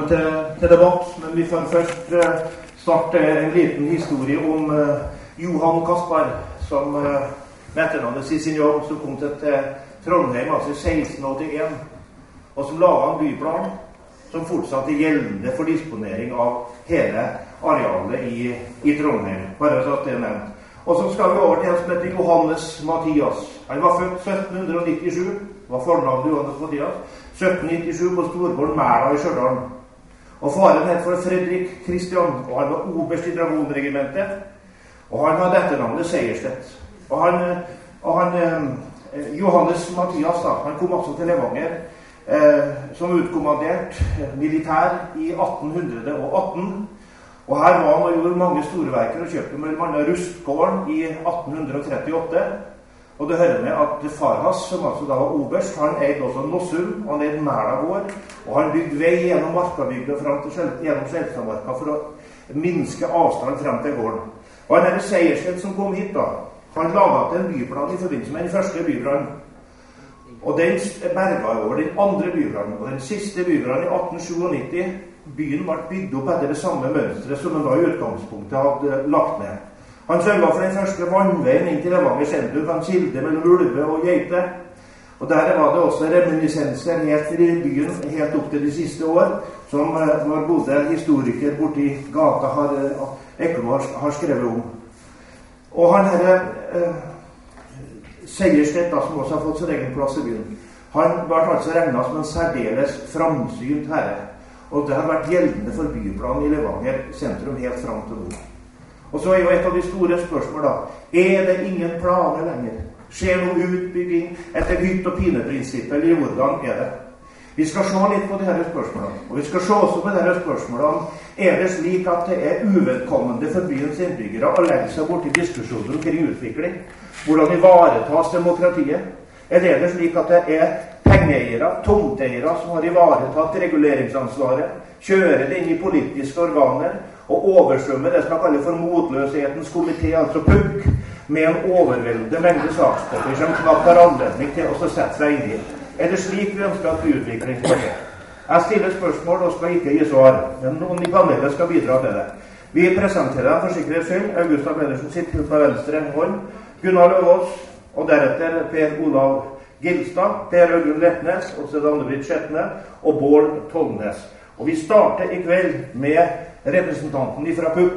sammen til debatt, men vi får først starte en liten historie om Johan Kaspar, som med etternavnet Cicignon, som kom til Trondheim altså i 1681, og som laget en byplan som fortsatt gjeldende for disponering av hele arealet i Trondheim, bare så at det nevnt. Og så skal vi over til en som heter Johannes Mathias. Han var født 1797, var fornavnet Johannes Mathias, 1797 på Storgården Mæla i Stjørdal. Og faren het for Fredrik Kristian, og han var oberst i dragonregimentet, og han hadde etternavnet Seierstedt. Og Johannes Mathias da, han kom også til Levanger som utkommandert militær i 1818. Og her var han og gjorde mange store verker og kjøpte mellom annet Rustgården i 1838. Og det hører med at far hans, som altså da var oberst, han eide også Nossum, han eide Mæla gård, og han bygde vei gjennom Markabygda gjennom Skjelstadmarka for å minske avstand frem til gården. Og han Seierstedt som kom hit da, han laget en byplan i forbindelse med den første bybrannen. Og den berga over den andre bybrannen, og den siste bybrannen i 1897. Byen ble bygd opp etter det samme mønstret som han da i utgangspunktet hadde lagt ned. Han sørget for den første vannveien inn til Levanger sentrum, en kilde mellom Ulve og Geite. Og der var det også reminiscenser helt i byen, helt opp til de siste år, som vår gode historiker borti gata Eklo har skrevet om. Og han Seierstedt, som også har fått sin egen plass i byen, han ble altså regnet som en særdeles framsynt herre. Og det har vært gjeldende for byplanen i Levanger sentrum helt frem til nå. Og så jo et av de store spørsmål da. Er det ingen planer lenger? Skjer noe utbygging etter hytt- og pineprinsippet, eller hvordan er det? Vi skal se litt på disse spørsmålene. Og vi skal se også på disse spørsmålene. Er det slik at det er uvedkommende for byens innbyggere å legge seg bort i diskusjoner omkring utvikling? Hvordan ivaretas demokratiet? Eller er det slik at det er pengeeiere, tomteeiere som har ivaretatt reguleringsansvaret, kjører det inn i politiske organer og oversvømmer det som man kaller for motløshetens komité, altså PUK, med en overveldende mengde sakspapir som knapt har anledning til å sette seg inn i. Er det slik vi ønsker at byutvikling skal skje? Jeg stiller spørsmål og skal ikke gi svar, men noen i panelet skal bidra til det. Vi presenterer for sikkerhets skyld Augusta Pedersen sitter på venstre hånd, Gunnar Løvås, og deretter Per Olav Gilstad, Per Øyvind Letnes, og så Anne-Britt Skjetne, og Bård Tollnes. Og vi starter i kveld med representanten fra PUK.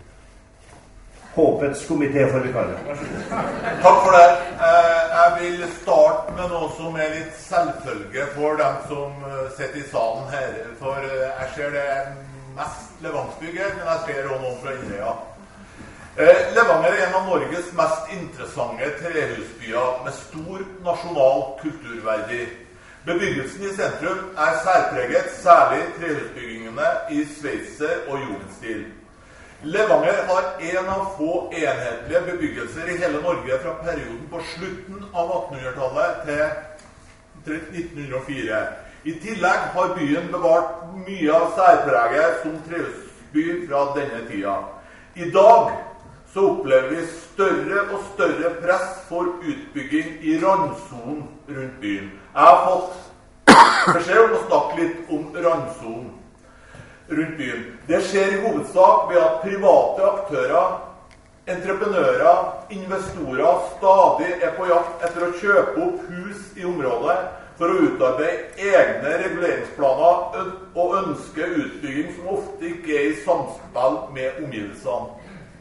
Håpets komité, får vi kalle det. Takk for det. Jeg vil starte med noe som er litt selvfølge for dem som sitter i salen her. For jeg ser det mest Levangsbygget, men jeg ser også noen fra Innøya. Levanger er en av Norges mest interessante trehusbyer med stor nasjonal kulturverdi. Bebyggelsen i sentrum er særpreget, særlig trehusbyggingene i sveitser og jugendstil. Levanger har en av få enhetlige bebyggelser i hele Norge fra perioden på slutten av 1800-tallet til 1904. I tillegg har byen bevart mye av særpreget som trehusby fra denne tida. I dag så opplever vi større og større press for utbygging i randsonen rundt byen. Jeg har fått beskjed om å snakke litt om randsonen rundt byen. Det skjer i hovedsak ved at private aktører, entreprenører, investorer stadig er på jakt etter å kjøpe opp hus i området for å utarbeide egne reguleringsplaner og ønske utbygging som ofte ikke er i samspill med omgivelsene.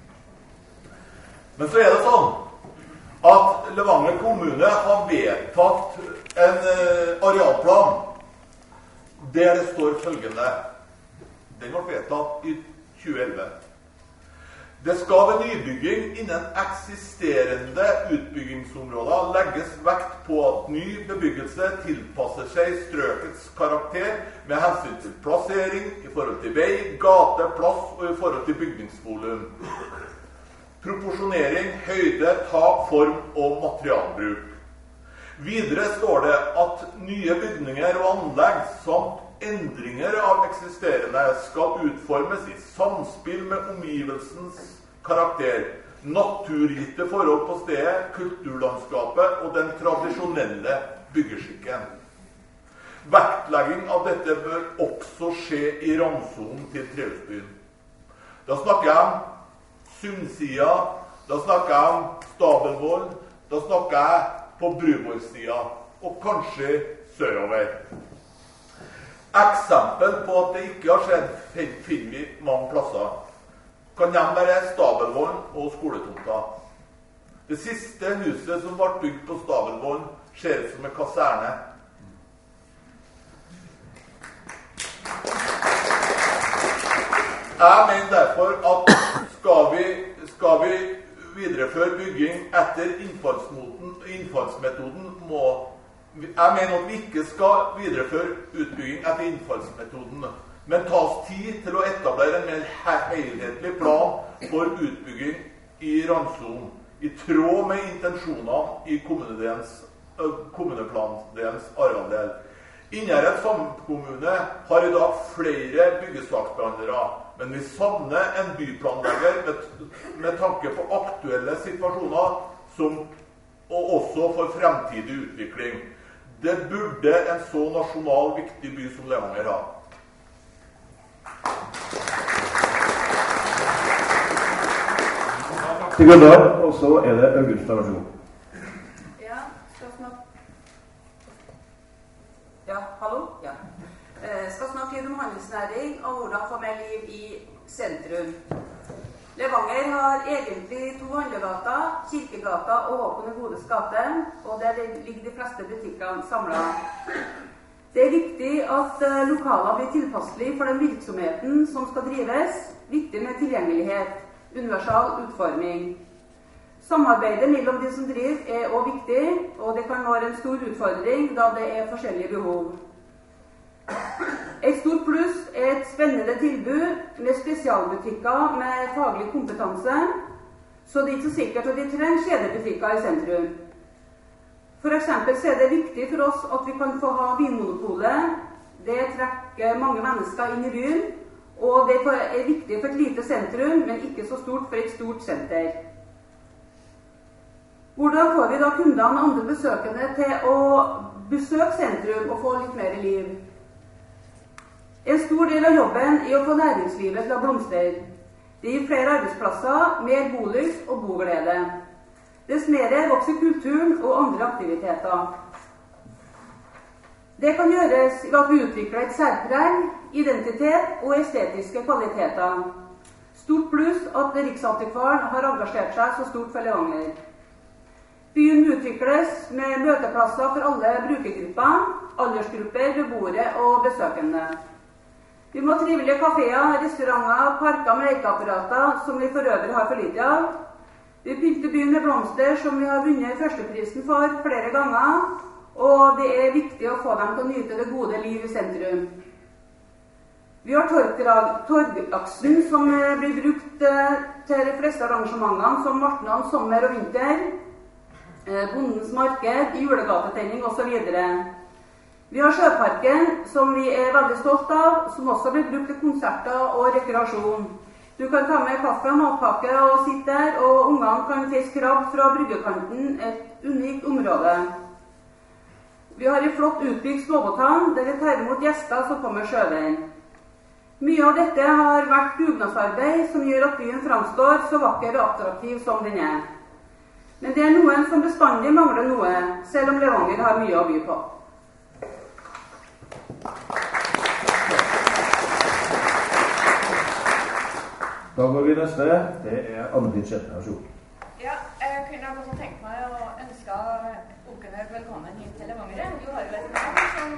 Men så er det sånn at Levanger kommune har vedtatt en arealplan der det står følgende. Den ble vedtatt i 2011. Det skal ved nybygging innen eksisterende utbyggingsområder legges vekt på at ny bebyggelse tilpasser seg strøkets karakter med hensyn til plassering i forhold til vei, gate, plass og i forhold til bygningsvolum. Proporsjonering, høyde, tak, form og materialbruk. Videre står det at nye bygninger og anlegg samt endringer av eksisterende skal utformes i samspill med omgivelsens karakter, naturgitte forhold på stedet, kulturlandskapet og den tradisjonelle byggeskikken. Vektlegging av dette bør også skje i randsonen til Trehusbyen. Da snakker jeg om Sundsida, da snakker jeg om Stabelvoll, da snakker jeg på Bruborgsida, og kanskje sørover. Eksempel på at det ikke har skjedd, finner vi mange plasser. Kan nevne bare Stabelvoll og skoletomta. Det siste huset som ble bygd på Stabelvoll ser ut som en kaserne. Jeg mener derfor at skal vi videreføre bygging etter innfallsmetoden jeg mener at vi ikke skal videreføre utbygging etter innfallsmetoden, men ta oss tid til å etablere en mer helhetlig plan for utbygging i randsonen, i tråd med intensjonene i kommuneplandelens arealdel. Innherred samkommune har i dag flere byggesaksbehandlere, men vi savner en byplanlegger med tanke på aktuelle situasjoner og også for fremtidig utvikling. Det burde en så nasjonal viktig by som Levanger ha. Til Gunnar, og så det Augusta versjon. Hallo? Ja. Skal snakke litt om handelsnæring og hvordan få mer liv i sentrum. Levanger har egentlig 2 handlegater, Kirkegata og Håkon Godes gate, og der ligger de fleste butikkene samlet. Det er viktig at lokaler blir tilpasselige for den virksomheten som skal drives, viktig med tilgjengelighet, universal utforming. Samarbeidet mellom de som driver også viktig, og det kan være en stor utfordring da det forskjellige behov. Et stort pluss et spennende tilbud med spesialbutikker med faglig kompetanse, så det ikke så sikkert at de trenger kjedebutikker i sentrum. For eksempel så det viktig for oss at vi kan få ha Vinmonopolet. Det trekker mange mennesker inn i byen, og det viktig for et lite sentrum, men ikke så stort for et stort senter. Hvordan får vi da kundene og andre besøkende til å besøke sentrum og få litt mer liv? En stor del av jobben å få næringslivet til å blomstre. Det gir flere arbeidsplasser, mer bolyst og boglede. Dess mer vokser kulturen og andre aktiviteter. Det kan gjøres ved at vi utvikler et særpreg, identitet og estetiske kvaliteter. Stort pluss at Riksantikvaren har engasjert seg så stort for Levanger. Byen utvikles med møteplasser for alle brukergrupper, aldersgrupper, beboere og besøkende. Vi må ha trivelige kaféer, restauranter, parker med lekeapparater, som vi for øvrig har for lite av. Vi pynter byen med blomster, som vi har vunnet førsteprisen for flere ganger, og det er viktig å få dem til å nyte det gode liv i sentrum. Vi har torgaksen, som blir brukt til de fleste arrangementene, som martnan, sommer og vinter, Bondens marked, julegatetenning og så videre. Vi har Sjøparken, som vi er veldig stolt av, som også blir brukt til konserter og rekreasjon. Du kan ta med kaffe og matpakke og sitte der, og ungene kan fiske krabb fra bryggekanten, et unikt område. Vi har en flott utbygd småbåthavn, der vi tar imot gjester som kommer sjøveien. Mye av dette har vært dugnadsarbeid som gjør at byen framstår så vakker og attraktiv som den er. Men det er noen som bestandig mangler noe, selv om Levanger har mye å by på. Da går vi neste. Det Anne-Britt Skjetne. Ja, jeg kunne godt tenkt meg å ønske Okene velkommen hit til Levanger. Du har jo et navn som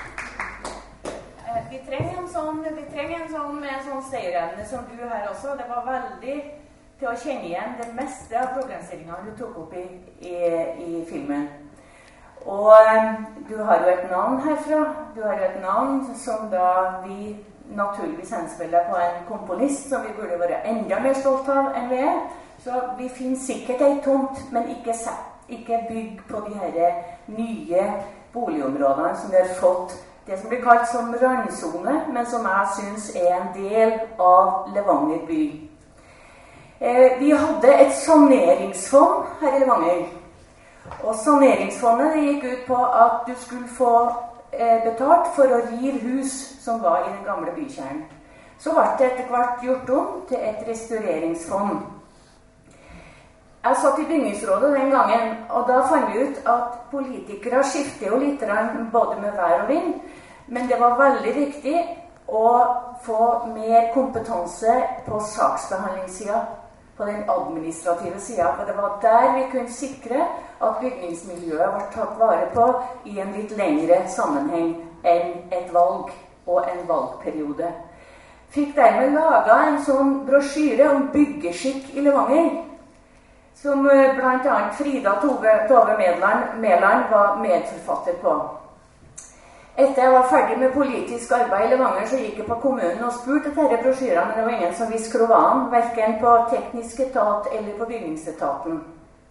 vi trenger en sånn med en sånn seierevne som du her også. Det var veldig til å kjenne igjen det meste av problemstillingene du tok opp i filmen. Og du har jo et navn herfra. Du har jo et navn som da vi naturligvis henspiller på en komponist som vi burde være enda mer stolt av enn vi er. Så vi finner sikkert et tomt, men ikke bygg på de her nye boligområdene som vi har fått. Det som blir kalt som randsone, men som jeg synes er en del av Levanger by. Vi hadde et saneringsfond her i Levanger. Og saneringsfondet gikk ut på at du skulle få betalt for å rive hus som var i den gamle bykjernen. Så ble det etter hvert gjort om til et restaureringsfond. Jeg satt i bygningsrådet den gangen, og da fant vi ut at politikere skifter jo litt både med vær og vind, men det var veldig viktig å få mer kompetanse på saksbehandlingssiden, på den administrative siden, for det var der vi kunne sikre at bygningsmiljøet var tatt vare på i en litt lengre sammenheng enn et valg og en valgperiode. Fikk dermed laget en sånn brosjyre om byggeskikk i Levanger, som blant annet Frida Tove Mæland var medforfatter på. Etter jeg var ferdig med politisk arbeid i Levanger, så gikk jeg på kommunen og spurte etter disse brosjyrene, men det var ingen som visste hvor var, hverken på teknisk etat eller på bygningsetaten.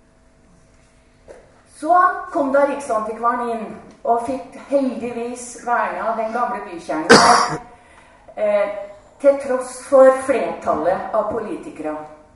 Så kom da Riksantikvaren inn, og fikk heldigvis vernet den gamle bykjernen, til tross for flertallet av politikere.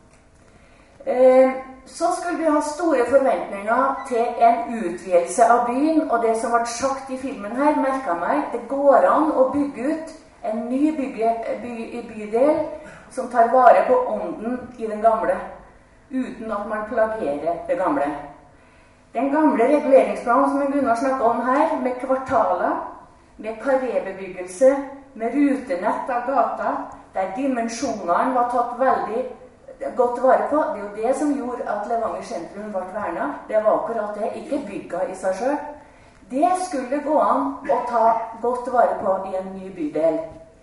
Så skulle vi ha store forventninger til en utvidelse av byen, og det som ble sagt i filmen her, merket meg, det går an å bygge ut en ny bydel som tar vare på ånden i den gamle, uten at man plagierer det gamle. Den gamle reguleringsplanen som Gunnar snakket om her, med kvartaler, med karrébebyggelse, med rutenett av gata, der dimensjonene var tatt veldig godt vare på. Det er jo det som gjorde at Levanger sentrum ble vernet. Det var akkurat det, ikke bygga i seg selv. Det skulle gå an å ta godt vare på i en ny bydel.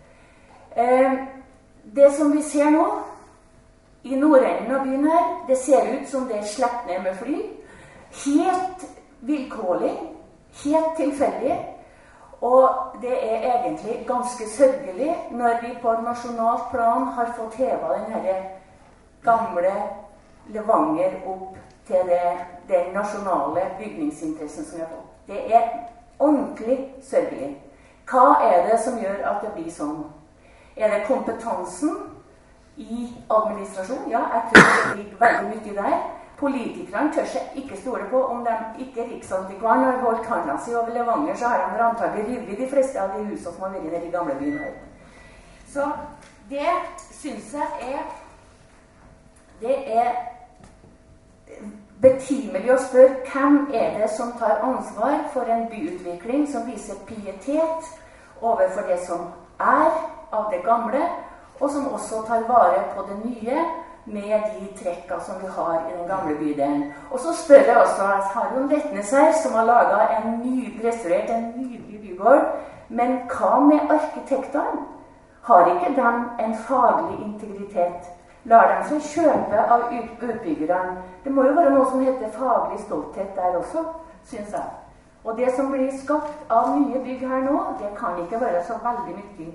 Det som vi ser nå, i nordenden av byen her, det ser ut som det er slept ned med fly. Helt vilkårlig, helt tilfeldig. Og det er egentlig ganske sørgelig når vi på nasjonalt plan har fått heva denne gamle Levanger opp til den nasjonale bygningsinteressen som vi har fått. Det er ordentlig sørgelig. Hva er det som gjør at det blir sånn? Er det kompetansen i administrasjon? Ja, jeg tror det ligger veldig mye der. Politikerne tør seg ikke stole på. Om de ikke Riksantikvaren har holdt handa si over Levanger, så har de antagelig revet de fleste av de husene som har vært der i gamle byen her. Så det synes jeg det er betimelig å spørre hvem er det som tar ansvar for en byutvikling som viser pietet overfor det som er av det gamle, og som også tar vare på det nye med de trekkene som vi har i den gamle bydelen. Og så spør jeg også, jeg har jo en Retnes her som har restaurert en nydelig bygård, men hva med arkitektene? Har ikke de en faglig integritet? Lar de seg kjøpe av utbyggerne? Det må jo være noe som heter faglig stolthet der også, synes jeg. Og det som blir skapt av nye bygg her nå, det kan ikke være så veldig mye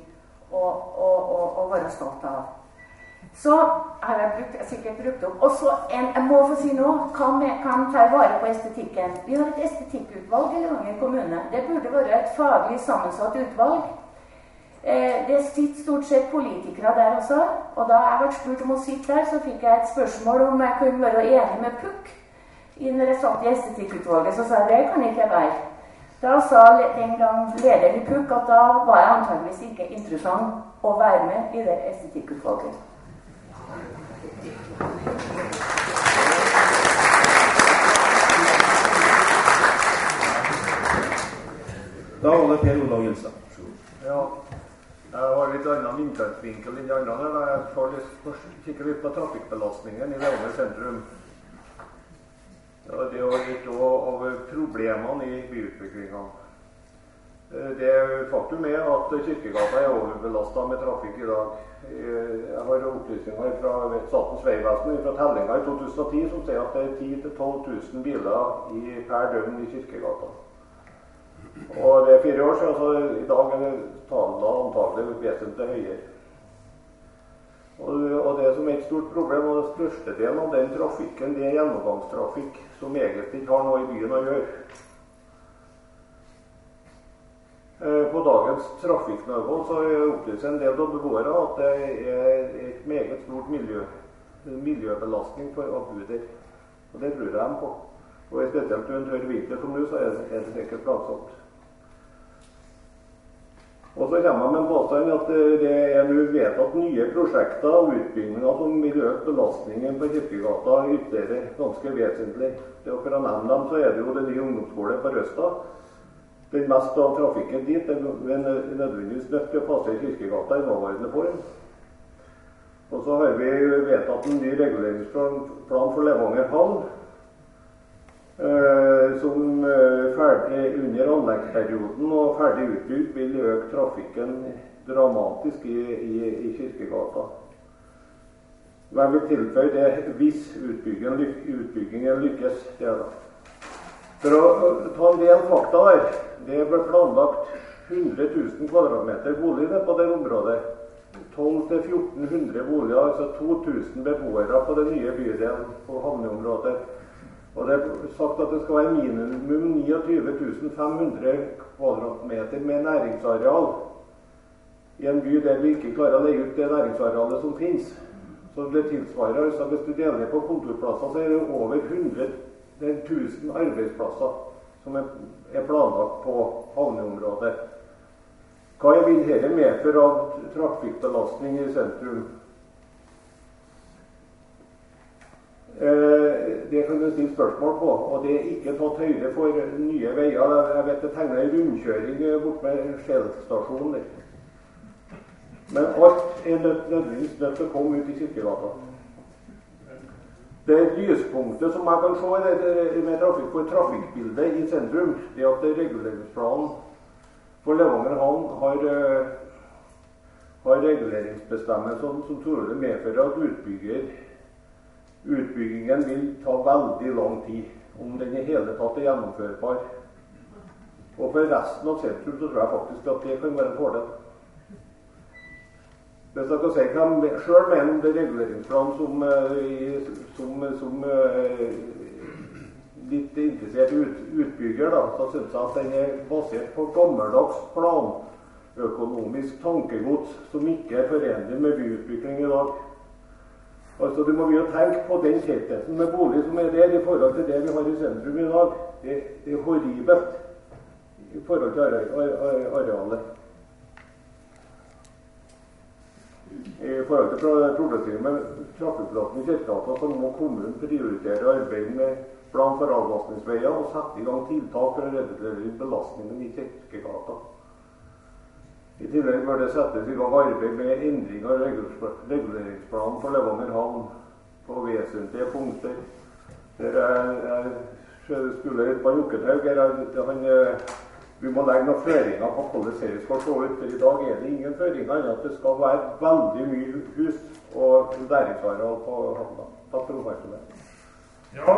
å være stolt av. Så har jeg sikkert brukt opp. Og så jeg må få si noe, kan ta vare på estetikken. Vi har et estetikkutvalg i Levanger kommune. Det burde være et faglig sammensatt utvalg. Det sitter stort sett politikere der også, og da jeg ble spurt om å sitte der, så fikk jeg et spørsmål om jeg kunne være enig med Pukk. Når jeg satt i estetikkutvalget, så sa jeg det kan ikke være. Da sa den gang lederen i Pukk at da var jeg antageligvis ikke interessant å være med i det estetikkutvalget. Da holder Per Olav Gjelstad. Ja. Jeg har litt annen innfallsvinkel enn de andre der. Jeg får kikke litt på trafikkbelastningen i Levanger sentrum. Ja, det er litt av problemene i byutviklingen. Det faktum er at Kirkegata er overbelastet med trafikk i dag. Jeg har opplysninger fra Statens Vegvesen fra tellinga i 2010 som sier at det er 10 000 til 12 000 biler per døgn i Kirkegata. Og det er 4 år siden, så i dag er tallene antagelig vesentlig høyere. Og det som er et stort problem, og det største delen av den trafikken, det er gjennomgangstrafikk som egentlig ikke har noe i byen å gjøre. På dagens trafikknivå så opplyser en del av beboere at det er et meget stort miljøbelastning for å bo der. Og det tror jeg dem på. Og spesielt under tørr vinter som nå, så er det sikkert plagsomt. Og så kommer jeg med en påstand at det nå vedtatt nye prosjekter og utbygginger som vil øke belastningen på Kirkegata ytterligere ganske vesentlig. For å nevne dem, så det jo det nye ungdomsskole på Røsta. Den mest av trafikken dit er nødvendigvis nødt til å passere Kirkegata i nåværende form. Og så har vi vedtatt en ny reguleringsplan for Levanger havn, som ferdig under anleggsperioden og ferdig utbygd vil øke trafikken dramatisk i Kirkegata. Jeg vil tilføye det hvis utbyggingen lykkes. For å ta en del fakta der, det ble planlagt 100 000 kvadratmeter boliger på det området. 1200-1400 boliger, altså 2000 beboere på det nye bydelen på havneområdet. Og det sagt at det skal være minimum 29 500 kvadratmeter med næringsareal i en by der vi ikke klarer å legge ut det næringsarealet som finnes. Så det tilsvarer, altså hvis du deler det på kontorplasser, så det over 1000 arbeidsplasser som er planlagt på havneområdet. Hva vil dette medføre av trafikkbelastning i sentrum? Det kan du stille spørsmål på, og det er ikke tatt høyde for nye veier. Jeg vet det tegner en rundkjøring bort med Skjell-stasjonen. Men alt er nødvendigvis nødt til å komme ut i Kirkegata. Det lyspunktet som jeg kan se med trafikkbildet i sentrum, det er at reguleringsplanen for Levanger havn har reguleringsbestemmelser som trolig medfører at utbyggingen vil ta veldig lang tid, om den i hele tatt er gjennomførbar. Og for resten av sentrum så tror jeg faktisk at det kan være en fordel. Hvis dere sier hva jeg selv mener om det reguleringsplanen som litt interessert utbygger, da, så synes jeg at den er basert på gammeldags planøkonomisk tankegods som ikke er forenlig med byutvikling i dag. Altså, du må begynne å tenke på den tettheten med bolig som er der i forhold til det vi har i sentrum i dag. Det er horribelt i forhold til arealet. I forhold til problemstillingen med trafikkplassen i Kirkegata, så må kommunen prioritere arbeid med plan for avlastningsveier og sette i gang tiltak for å redusere belastningen i Kirkegata. I tillegg bør det settes i gang arbeid med endring av reguleringsplanen for Levanger havn på vesentlige punkter. Jeg skulle litt på Jokkethaug. Vi må legge noen føringer på hvordan det skal se ut. For i dag er det ingen føringer enn at det skal være veldig mye hus og læringsareal på havna. Takk for oppmerksomheten. Ja.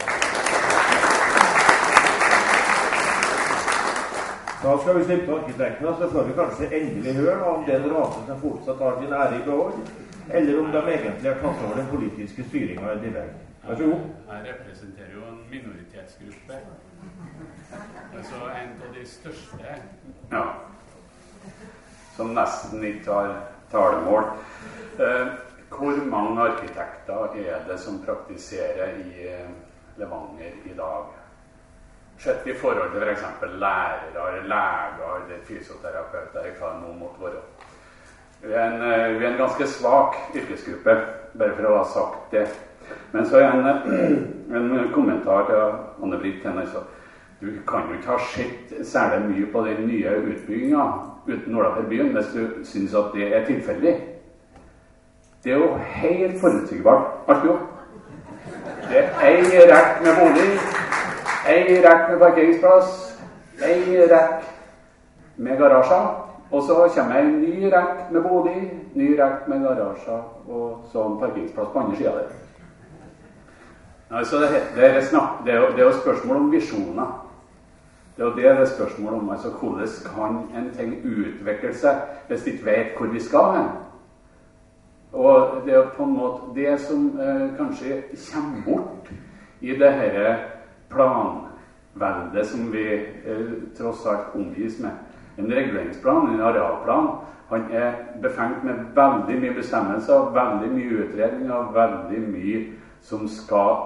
Da skal vi slippe til arkitektene, så får vi kanskje endelig høre om den rase som fortsatt har sin ære i behold, eller om de egentlig har tatt over den politiske styringen i tillegg. Vær så god. Jeg representerer jo en minoritetsgruppe. Altså en av de største. Ja. Som nesten ikke har talemål. Hvor mange arkitekter er det som praktiserer i Levanger i dag? Sett i forhold til for eksempel lærere, leger eller fysioterapeuter, hva det nå måtte være. Vi er en ganske svak yrkesgruppe, bare for å ha sagt det. Men så er en kommentar til Anne-Britt Hennes. Du kan jo ikke ha sett særlig mye på den nye utbyggingen uten Nordafor byen, hvis du synes at det er tilfeldig. Det er jo helt forutsigbart, alt jo. Det er ei rekk med bolig, ei rekk med parkeringsplass, ei rekk med garasjer, og så kommer en ny rekk med bolig, ny rekk med garasjer, og så en parkeringsplass på andre siden der. Altså, det er jo spørsmål om visjoner. Det er jo det spørsmål om, altså hvordan kan en ting utvikle seg hvis de ikke vet hvor vi skal hen. Og det er på en måte det som kanskje kommer bort i det her planveldet som vi tross alt omgis med. En reguleringsplan, en arealplan, han er befengt med veldig mye bestemmelser, veldig mye utredninger, veldig mye som skal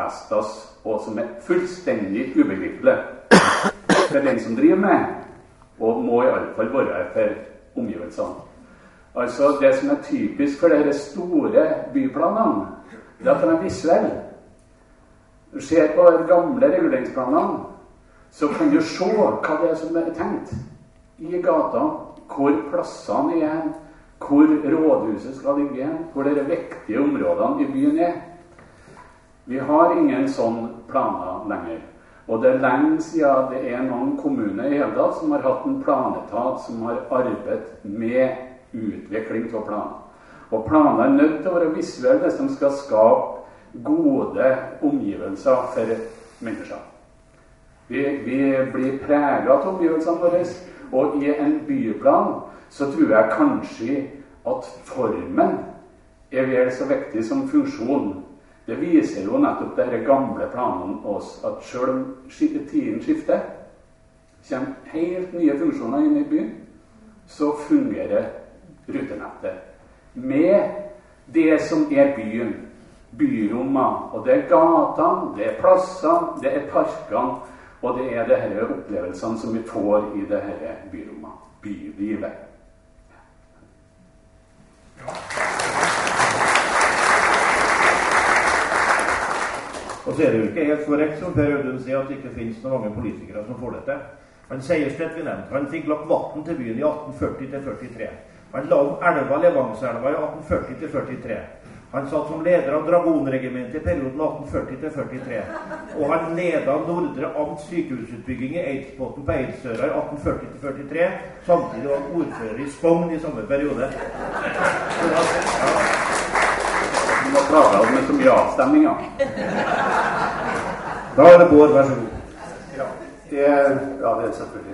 talfestes, og som er fullstendig ubegripelig. Det er den som driver med og må i alle fall være for omgivelsene. Altså, det som er typisk for disse store byplanene, det at de er visuelle. Du ser på de gamle reguleringsplanene, så kan du se hva det er som er tenkt i gata, hvor plassene er, hvor rådhuset skal ligge, hvor de viktige områdene i byen er. Vi har ingen sånne planer lenger. Og det er lenge siden det er noen kommuner i hele tatt som har hatt en planetat som har arbeidet med utvikling av planer. Og planer er nødt til å være visuelle hvis de skal skape gode omgivelser for mennesker. Vi blir preget av omgivelsene våre, og i en byplan så tror jeg kanskje at formen er vel så viktig som funksjon. Det viser jo nettopp disse gamle planene oss at selv om tiden skifter, kommer helt nye funksjoner inn i byen, så fungerer rutenettet med det som er byen, byrommene, og det er gatene, det er plassene, det er parkene, og det er disse opplevelsene som vi får i disse byrommene, bylivet. Og så er det jo ikke helt korrekt som Per Audun sier at det ikke finnes noen mange politikere som får dette. Han Seierstedt vi nevnte, han fikk lagt vatten til byen i 1840-43. Han la om elva Levangselva i 1840-43. Han satt som leder av Dragonregimentet i perioden 1840-43. Og han ledet Nordre Amts sykehusutbygging i Eidsbotn på Eidsøra i 1840-43. Samtidig var han ordfører i Skogn i samme periode. Du må klare oss med så mye avstemninger. Da er det Bård, vær så god. Ja, det er selvfølgelig.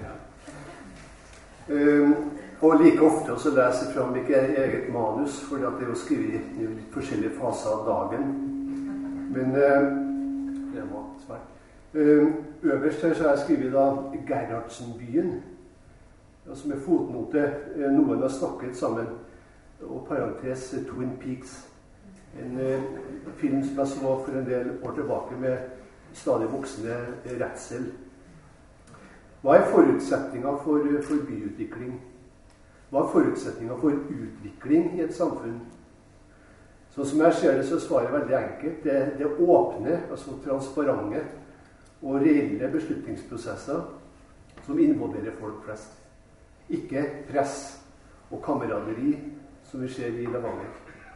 Og like ofte så leser jeg frem ikke eget manus, fordi at det er jo skrevet i litt forskjellige faser av dagen. Men det var svært. Øverst her så har jeg skrevet da Gerhardsenbyen, som er fotnote. Noen har snakket sammen, og parentes Twin Peaks. En film som jeg så for en del år tilbake med stadig voksende redsel. Hva er forutsetninger for byutvikling? Hva er forutsetninger for utvikling i et samfunn? Sånn som jeg ser det, så svarer jeg veldig enkelt. Det åpne, altså transparente og reelle beslutningsprosesser som involverer folk flest. Ikke press og kameraderi som vi ser i Levanger.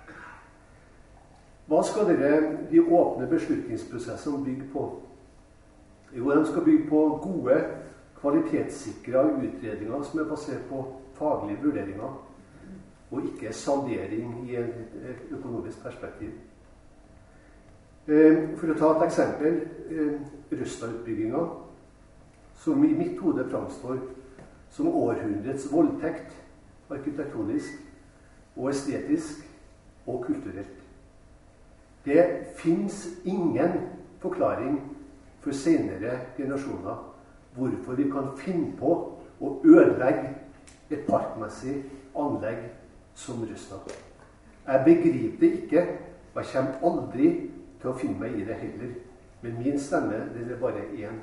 Hva skal de åpne beslutningsprosessene bygge på? Jo, de skal bygge på gode, kvalitetssikre utredninger som er basert på faglige vurderinger, og ikke saldering i et økonomisk perspektiv. For å ta et eksempel, Røsta-utbyggingen, som i mitt hode framstår som århundrets voldtekt, arkitektonisk og estetisk og kulturelt. Det finnes ingen forklaring for senere generasjoner hvorfor vi kan finne på å ødelegge et parkmessig anlegg som Røsta. Jeg begriper det ikke, og jeg kommer aldri til å finne meg i det heller. Men min stemme, den er bare én.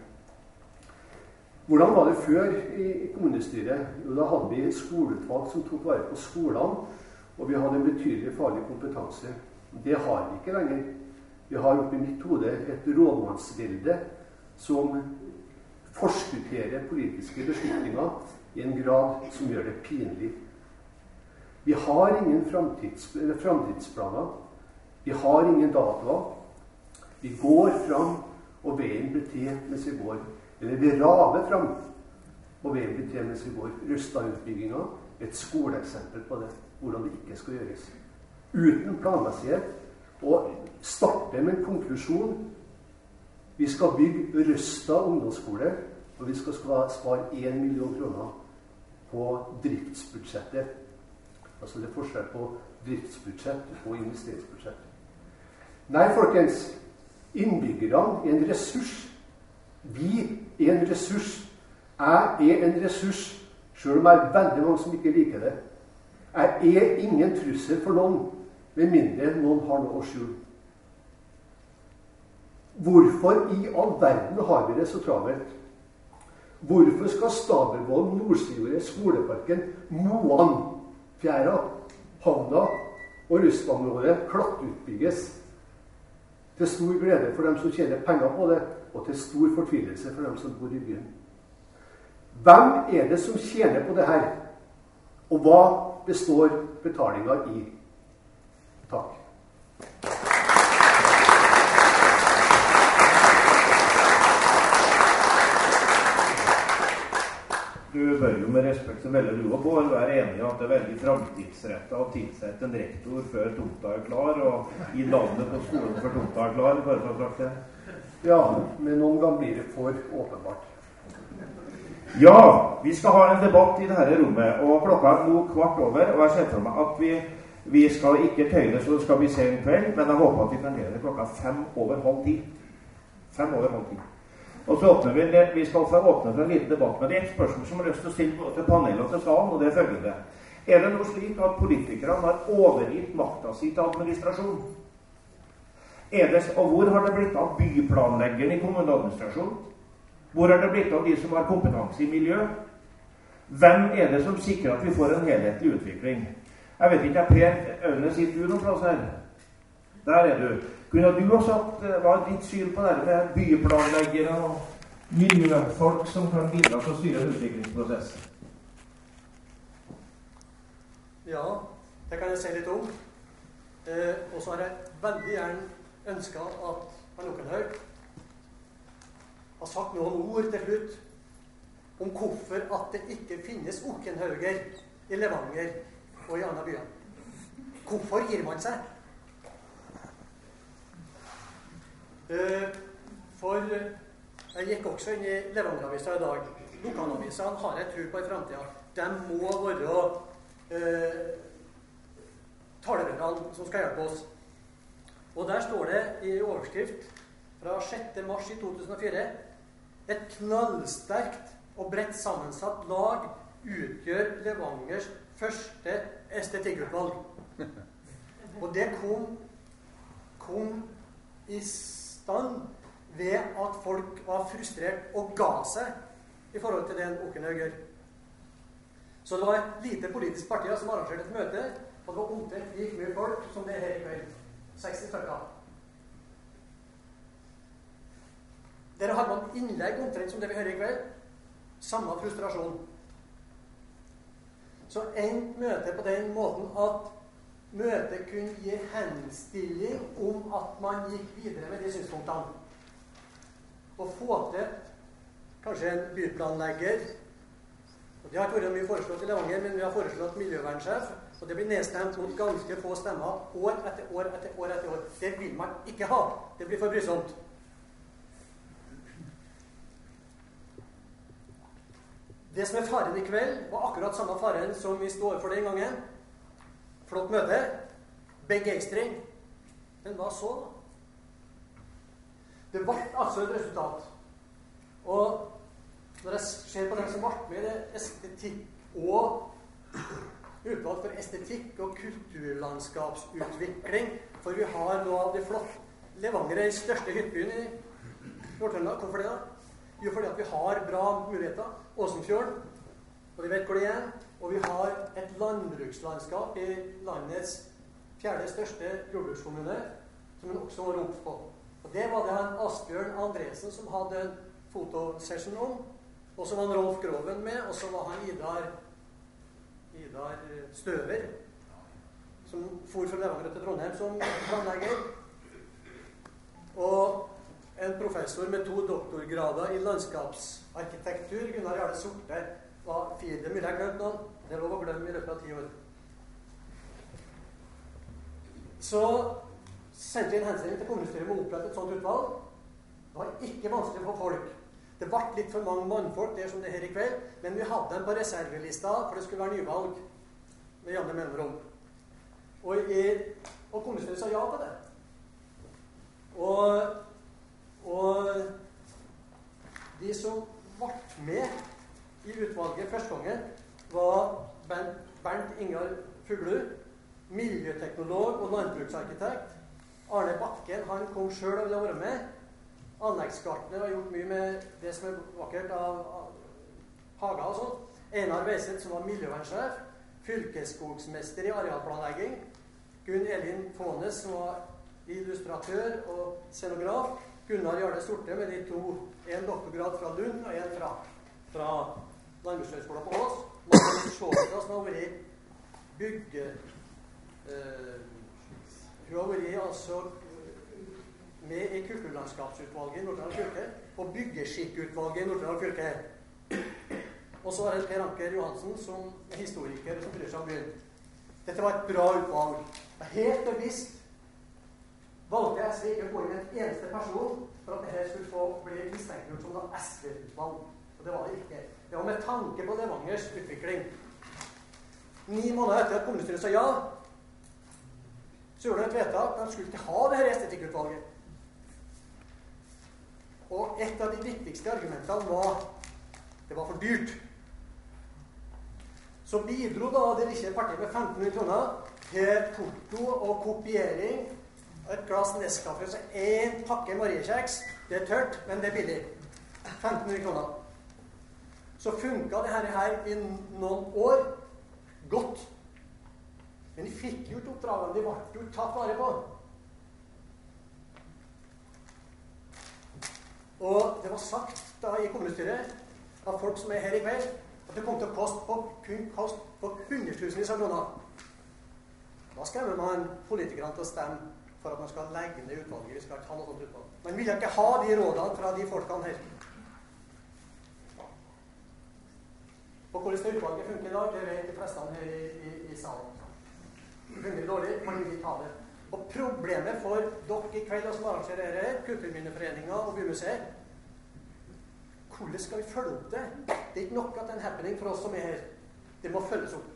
Hvordan var det før i kommunestyret? Jo, da hadde vi skoleutvalg som tok vare på skolene, og vi hadde en betydelig faglig kompetanse. Det har vi ikke lenger. Vi har oppi mitt hode et rådmannsvelde som forskutterer politiske beslutninger i en grad som gjør det pinlig. Vi har ingen framtidsplaner. Vi har ingen datoer. Vi går fram, og veien blir til mens vi går. Eller vi raver fram, og veien blir til mens vi går. Røsta-utbyggingen er et skoleeksempel på det, hvordan det ikke skal gjøres. Uten planmessighet, og starte med en konklusjon. Vi skal bygge Røsta ungdomsskole, og vi skal spare 1 million kroner på driftsbudsjettet. Altså det er forskjell på driftsbudsjett og investeringsbudsjett. Nei, folkens, innbyggerne er en ressurs. Vi er en ressurs. Jeg er en ressurs, selv om jeg er veldig mange som ikke liker det. Jeg er ingen trussel for noen, med mindre noen har noe å skjule. Hvorfor i all verden har vi det så travelt? Hvorfor skal Stabelvoll, Nordsiordet, Skoleparken, Moan, Fjæra, Havna og Russlandområdet klattutbygges? Til stor glede for dem som tjener penger på det, og til stor fortvilelse for dem som bor i byen. Hvem er det som tjener på det her? Og hva består betalinga i? Takk. Du bør jo med respekt til veldig du og Bård være enig i at det er veldig framtidsrettet å tilsette en rektor før tomta er klar, og gi navnet på skolen før tomta er klar, bare for å sagt det. Ja, men noen ganger blir det for åpenbart. Ja, vi skal ha en debatt i dette rommet, og klokka er nå 15:15, og jeg ser for meg at vi skal ikke tøyle så det skal bli sen kveld, men jeg håper at vi kan gjøre det klokka 9:05. 9:05. Og så åpner vi skal få åpne for en liten debatt, men det er et spørsmål som jeg har lyst til å stille både til panelet og til salen, og det er følgende. Er det noe slik at politikerne har overgitt makta si til administrasjon? Og hvor har det blitt av byplanleggeren i kommuneadministrasjon? Hvor har det blitt av de som har kompetanse i miljø? Hvem er det som sikrer at vi får en helhetlig utvikling? Jeg vet ikke, Per Aune, sitter du noen plass her? Der er du. Kunne du også hatt, hva er ditt syn på det med byplanleggere og miljøfolk som kan bidra til å styre en utviklingsprosess? Ja, det kan jeg si litt om. Og så har jeg veldig gjerne ønsket at Arne Okkenhaug har sagt noen ord til slutt om hvorfor at det ikke finnes Okkenhauger i Levanger og i andre byer. Hvorfor gir man seg? For jeg gikk også inn i Levanger-avisa i dag. Lokalavisene har jeg tro på i fremtiden. De må være talerørene som skal hjelpe oss. Og der står det i overskrift fra 6. mars i 2004: et knallsterkt og bredt sammensatt lag utgjør Levangers første estetikkutvalg. Og det kom i stand ved at folk var frustrert og ga seg i forhold til den Okkenhaug gjør. Så det var et lite politisk parti som arrangerte et møte, og det var omtrent like mye folk som det er her i kveld. 60 stykker. Dere har man innlegg omtrent som det vi hører i kveld. Samme frustrasjon. Så endte møtet på den måten at møtet kunne gi henstilling om at man gikk videre med de synspunktene. Og få til kanskje en byplanlegger. Og det har ikke vært mye foreslått i Levanger, men vi har foreslått miljøvernsjef, og det blir nedstemt mot ganske få stemmer år etter år etter år etter år. Det vil man ikke ha. Det blir for brysomt. Det som er faren i kveld, var akkurat samme faren som vi står for den gangen. Flott møte. Begeistring. Men hva så da? Det ble altså et resultat. Og når jeg ser på dem som ble med i estetikk og utvalg for estetikk og kulturlandskapsutvikling, for vi har noe av de flotte Levanger er i største hyttebyen i Nord-Trøndelag. Hvorfor det da? Jo, fordi at vi har bra muligheter. Åsenfjorden, og vi vet hvor det er. Og vi har et landbrukslandskap i landets 4. største jordbrukskommune, som en også var opp på. Og det var det han Asbjørn Andresen som hadde en fotosession om, og så var han Rolf Groven med, og så var han Idar Støver, som for fra Levanger til Trondheim som planlegger. Og en professor med 2 doktorgrader i landskapsarkitektur, Gunnar Jarle Sorte, var 4. Det mulig jeg glemt noen. Det er lov å glemme i løpet av 10 år. Så sendte vi en henstilling til kommunestyret med å opprette et sånt utvalg. Det var ikke vanskelig for folk. Det ble litt for mange mannfolk, det er som det her i kveld, men vi hadde dem på reservelista, for det skulle være nyvalg med jevne mellomrom. Og kommunestyret sa ja til det. Og de som ble med i utvalget første gangen, var Bernt Ingar Fuglu, miljøteknolog og landbruksarkitekt. Arne Bakken, han kom selv og ville være med. Anleggsgartner har gjort mye med det som er vakkert av hager og sånn. Einar Veiseth, som var miljøvernsjef, fylkesskogsmester i arealplanlegging, Gunn Elin Fånes, som var illustratør og scenograf, Gunnar Jarle Sorte med de to, en doktorgrad fra Lund og en fra Landbrukshøgskolen på Ås, Martin Sjåstad, som har vært hun har vært altså med i kulturlandskapsutvalget i Nord-Trøndelag fylke og byggeskikkutvalget i Nord-Trøndelag fylke. Og så er det Per Anker Johansen, som er historiker som bryr seg om byen. Dette var et bra utvalg. Helt bevisst valgte SV ikke å gå inn en eneste person for at dette skulle få bli mistenkeliggjort som noe SV-utvalg. Og det var det ikke. Det var med tanke på Levangers utvikling. 9 måneder etter at kommunestyret sa ja, så gjorde de et vedtak at de skulle ikke ha det her estetikkutvalget. Og et av de viktigste argumentene var det var for dyrt. Så bidro da det lille partiet med 1500 kroner til porto og kopiering, et glass Nescafé, så en pakke Mariekjeks. Det er tørt, men det er billig. 1500 kroner. Så funket det her i noen år godt. Men de fikk jo ikke oppdragene, de ble jo tatt vare på. Og det var sagt da i kommunestyret av folk som er her i kveld, at det kom til å koste på 100.000 kroner. Da skremmer man politikerne til å stemme for at man skal legge ned utvalget. Vi skal ikke ha noe sånt utvalg. Man vil ikke ha de rådene fra de folkene her. Og hvordan det utvalget funker i dag, det vet de fleste her i salen. Det fungerer dårlig, man vil ikke ha det. Og problemet for dere i kveld som arrangerer her, Kulturminneforeningen og Bymuseet, hvordan skal vi følge opp det? Det er ikke nok at det er en happening for oss som er her. Det må følges opp.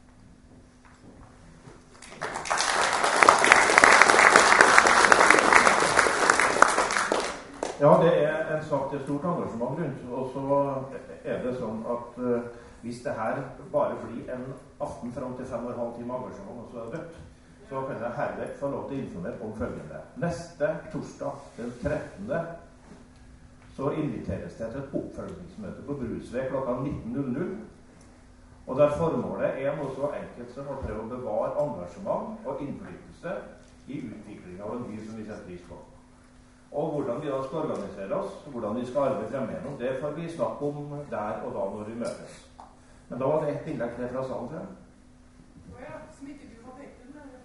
Ja, det er en sak til stort engasjement rundt, og så er det sånn at hvis det her bare blir en aften fram til 5,5 timer engasjement, og så er det dødt, så kan jeg herved få lov til å informere om følgende. Neste torsdag, den 13., så inviteres det til et oppfølgingsmøte på Brusvei klokka 19.00, og der formålet er noe så enkelt som å prøve å bevare engasjement og innflytelse i utviklingen av en by som vi setter pris på. Og hvordan vi da skal organisere oss, hvordan vi skal arbeide frem gjennom, det får vi snakke om der og da når vi møtes. Men da var det et innlegg til fra salen frem. Åja, som ikke du har pekt ut, eller?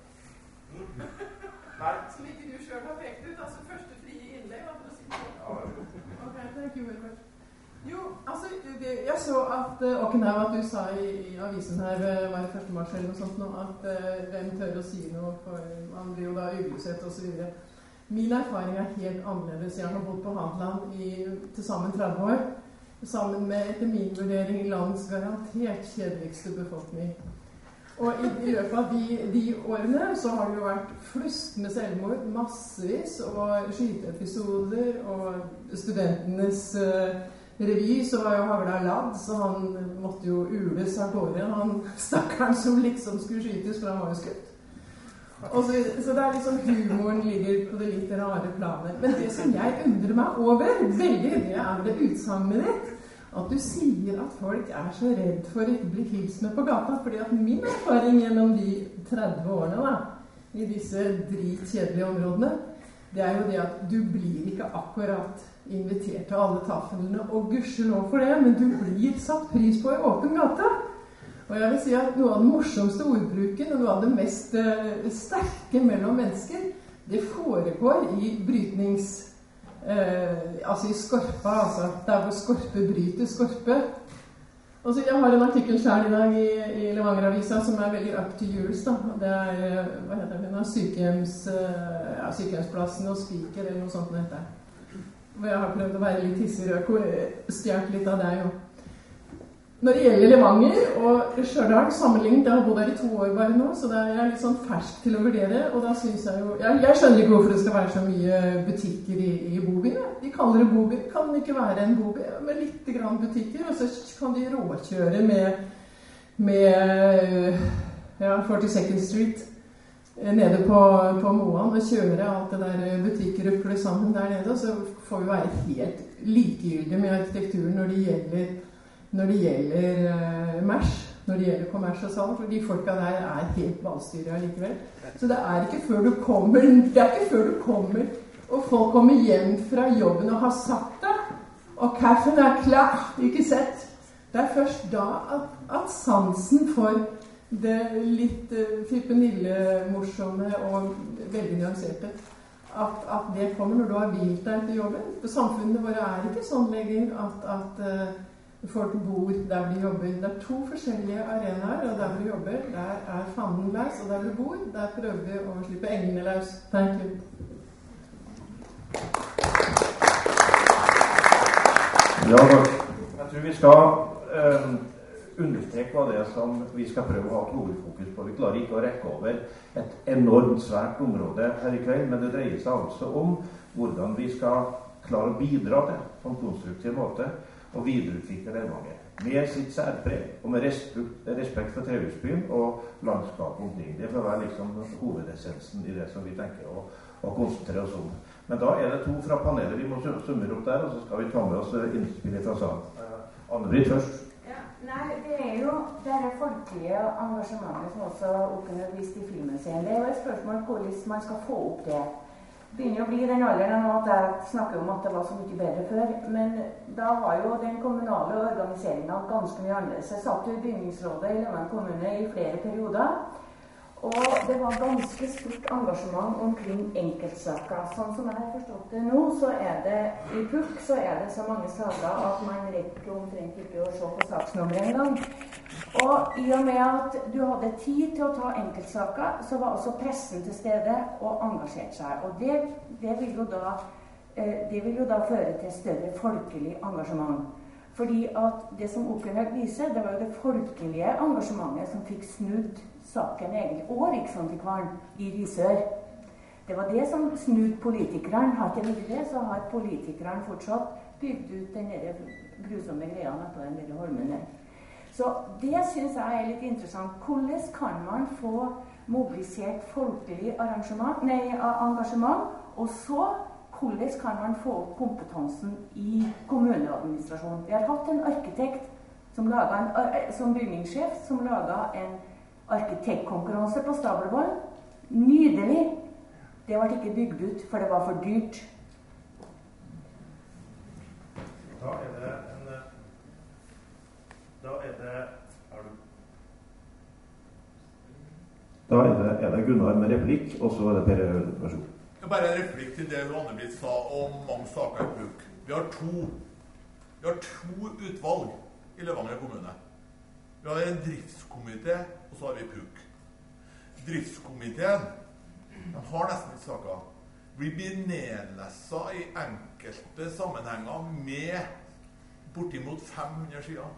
Nei. Som ikke du selv har pekt ut, altså første frie innlegg, for å si det. Ja, ok, thank you very much. Jo, altså, jeg så at, Åkenhaug, at du sa i avisen her, var det 1. mars eller noe sånt nå, at hvem tør å si noe, for man blir jo da uglesett og så videre. Min erfaring er helt annerledes. Jeg har bodd på Hadeland i til sammen 30 år, sammen med etter min vurdering landets garantert kjedeligste befolkning. Og i løpet av de årene så har det jo vært flust med selvmord, massevis, og skyteepisoder, og studentenes revy, så var jo Havla ladd, så han måtte jo ules av gårde, han stakkaren som liksom skulle skytes, for han var jo skutt. Så det er liksom humoren ligger på det litt rare planet. Men det som jeg undrer meg over, veldig, det er det utsagnet ditt, at du sier at folk er så redd for å ikke bli hilst med på gata, fordi at min erfaring gjennom de 30 årene da, i disse dritkjedelige områdene, det er jo det at du blir ikke akkurat invitert til alle taflene, og gudskjelov for det, men du blir satt pris på i åpen gata. Og jeg vil si at noe av den morsomste ordbruken, og noe av det mest sterke mellom mennesker, det foregår i brytnings... altså i skorpa, altså der hvor skorpe bryter skorpe. Og så jeg har en artikkel selv i dag i Levanger-avisa som er veldig up to yours da. Det er, hva heter det, sykehjemsplassen og spiker eller noe sånt med dette. Og jeg har prøvd å være litt hissigere og stjert litt av det jo. Når det gjelder Levanger og Stjørdal sammenlignet, jeg har bodd her i 2 år bare nå, så da er jeg litt sånn fersk til å vurdere, og da synes jeg jo, jeg skjønner ikke hvorfor det skal være så mye butikker i bobyen. De kaller det boby, kan det ikke være en boby med litt grann butikker, og så kan de råkjøre med 42nd Street nede på Moan og kjøre alt det der butikker rupler sammen der nede, og så får vi være helt likegyldige med arkitekturen når det gjelder når det gjelder MERS, når det gjelder kommers og salg, for de folka der helt valgstyret allikevel. Så det er ikke før du kommer, og folk kommer hjem fra jobben og har sagt det, og kaffen klar, ikke sett. Det først da at sansen for det litt fippenille, morsomme og veldig nyanserte, at det kommer når du har hvilt deg til jobben. For samfunnet våre ikke sånn lenger at folk bor der de jobber. Det 2 forskjellige arenaer, og der du jobber, der fanden løs, og der du bor, der prøver vi å slippe engene løs. Thank you. Ja, takk. Jeg tror vi skal understreke hva det som vi skal prøve å ha et hovedfokus på. Vi klarer ikke å rekke over et enormt svært område her i kveld, men det dreier seg altså om hvordan vi skal klare å bidra til på en konstruktiv måte og videreutvikle Levanger med sitt særpreg og med respekt for Trehusbyen og landskapet omkring. Det får være liksom hovedessensen i det som vi tenker å konsentrere oss om. Men da det 2 fra panelet vi må summere opp der, og så skal vi ta med oss innspillet fra salen. Anne-Britt først. Ja, nei, det jo det folkelige engasjementet som også Åken har vist i filmen sin. Det jo et spørsmål hvordan man skal få opp det. Det begynner å bli den alderen nå at jeg snakker om at det var så mye bedre før, men da var jo den kommunale organiseringen ganske mye annerledes. Jeg satt jo i bygningsrådet i Levanger kommune i flere perioder, og det var ganske stort engasjement omkring enkeltsaker. Sånn som jeg har forstått det nå, så det i PUK så det så mange saker at man rekker omtrent ikke å se på saksnummeret en gang. Og i og med at du hadde tid til å ta enkeltsaker, så var også pressen til stede og engasjerte seg. Og det vil jo da føre til større folkelig engasjement. Fordi at det som Åkenhaug viser, det var jo det folkelige engasjementet som fikk snudd saken egentlig, og Riksantikvaren i Risør. Det var det som snudd politikerne. Har ikke vært det, så har politikerne fortsatt bygd ut den der grusomme greia på den der holmen der. Så det synes jeg litt interessant. Hvordan kan man få mobilisert folkelig engasjement, og så hvordan kan man få opp kompetansen i kommuneadministrasjonen? Vi har hatt en arkitekt som bygningssjef som laget en arkitektkonkurranse på Stabelvoll. Nydelig. Det ble ikke bygd ut, for det var for dyrt. Da det Gunnar med replikk, og så det Per Øyvind. Vær så god. Bare en replikk til det Anne-Britt sa om mange saker i PUK. Vi har to utvalg i Levanger kommune. Vi har en driftskomité, og så har vi PUK. Driftskomiteen, de har nesten ikke saker. Vi blir nedlesset i enkelte sammenhenger med bortimot 500 sider.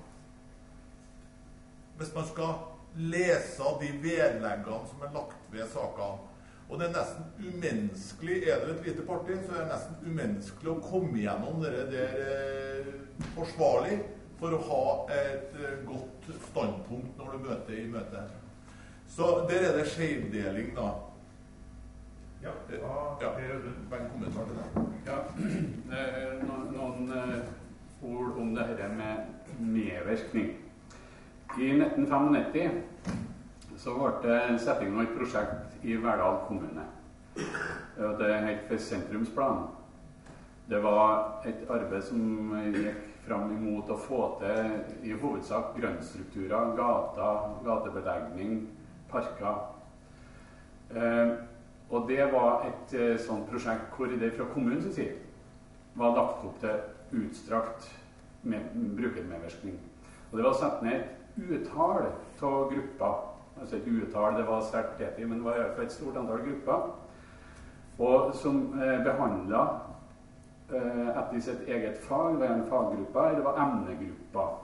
Hvis man skal lese de vedleggene som lagt ved sakene. Og det nesten umenneskelig, det et lite parti, så det nesten umenneskelig å komme gjennom det der forsvarlig for å ha et godt standpunkt når du møter i møte. Så der det skjevdeling da. Ja, bare en kommentar til det. Ja, noen ord om det her med medvirkning. I 1995 så ble det satt i gang et prosjekt i Verdal kommune. Det het for sentrumsplan. Det var et arbeid som gikk fram imot å få til i hovedsak grønnstrukturer, gatebelegning, parker. Og det var et sånt prosjekt hvor det fra kommunens side var lagt opp til utstrakt brukermedvirkning. Og det var satt ned et utall av grupper. Altså et utall, det var sterkt teti, men det var i hvert fall et stort antall grupper. Og som behandlet etter sitt eget fag, det var en faggruppe, det var emnegrupper.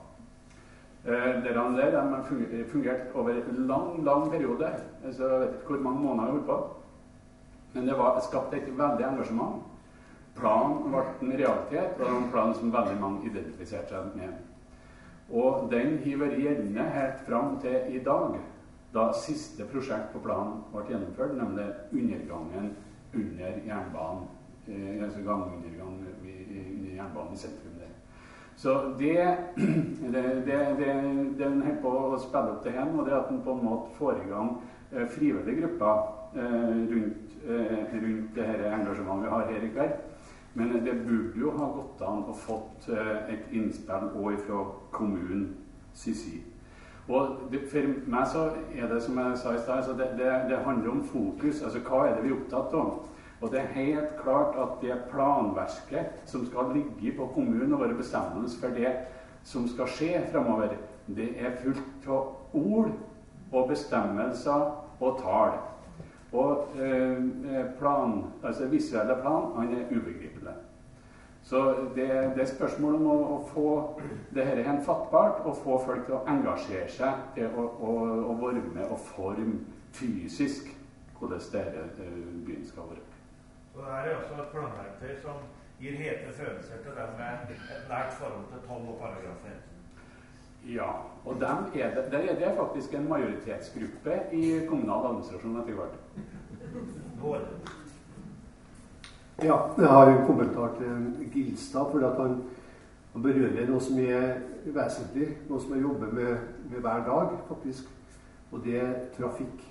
De fungerte over en lang periode, altså jeg vet ikke hvor mange måneder jeg holdt på. Men det var skapt et veldig engasjement. Planen ble en realitet, og det var en plan som veldig mange identifiserte seg med. Og den har vært gjeldende helt fram til i dag, da siste prosjekt på planen ble gjennomført, nemlig undergangen under jernbanen, altså gangundergang under jernbanen i sentrum der. Så det den holder på å spille opp til hen, og det at den på en måte får i gang frivillige grupper rundt det her engasjementet vi har her i kveld. Men det burde jo ha gått an å fått et innspill også fra kommunens side. Og for meg så det som jeg sa i sted, så det handler om fokus, altså hva det vi opptatt av? Og det helt klart at det planverket som skal ligge på kommunen og være bestemmende for det som skal skje fremover, det fullt av ord og bestemmelser og tall. Og altså visuelle plan, han ubegripelig. Så det spørsmål om å få det her hen fattbart, og få folk til å engasjere seg til å være med og forme fysisk hvordan dette byen skal være. Så det også et planverktøy som gir hete følelser til dem med et nært forhold til 12 og paragrafer. Ja, og der det faktisk en majoritetsgruppe i kommunal administrasjon etter hvert. Ja, jeg har en kommentar til Gilstad, for at han berører noe som vesentlig, noe som jeg jobber med hver dag, faktisk, og det trafikk.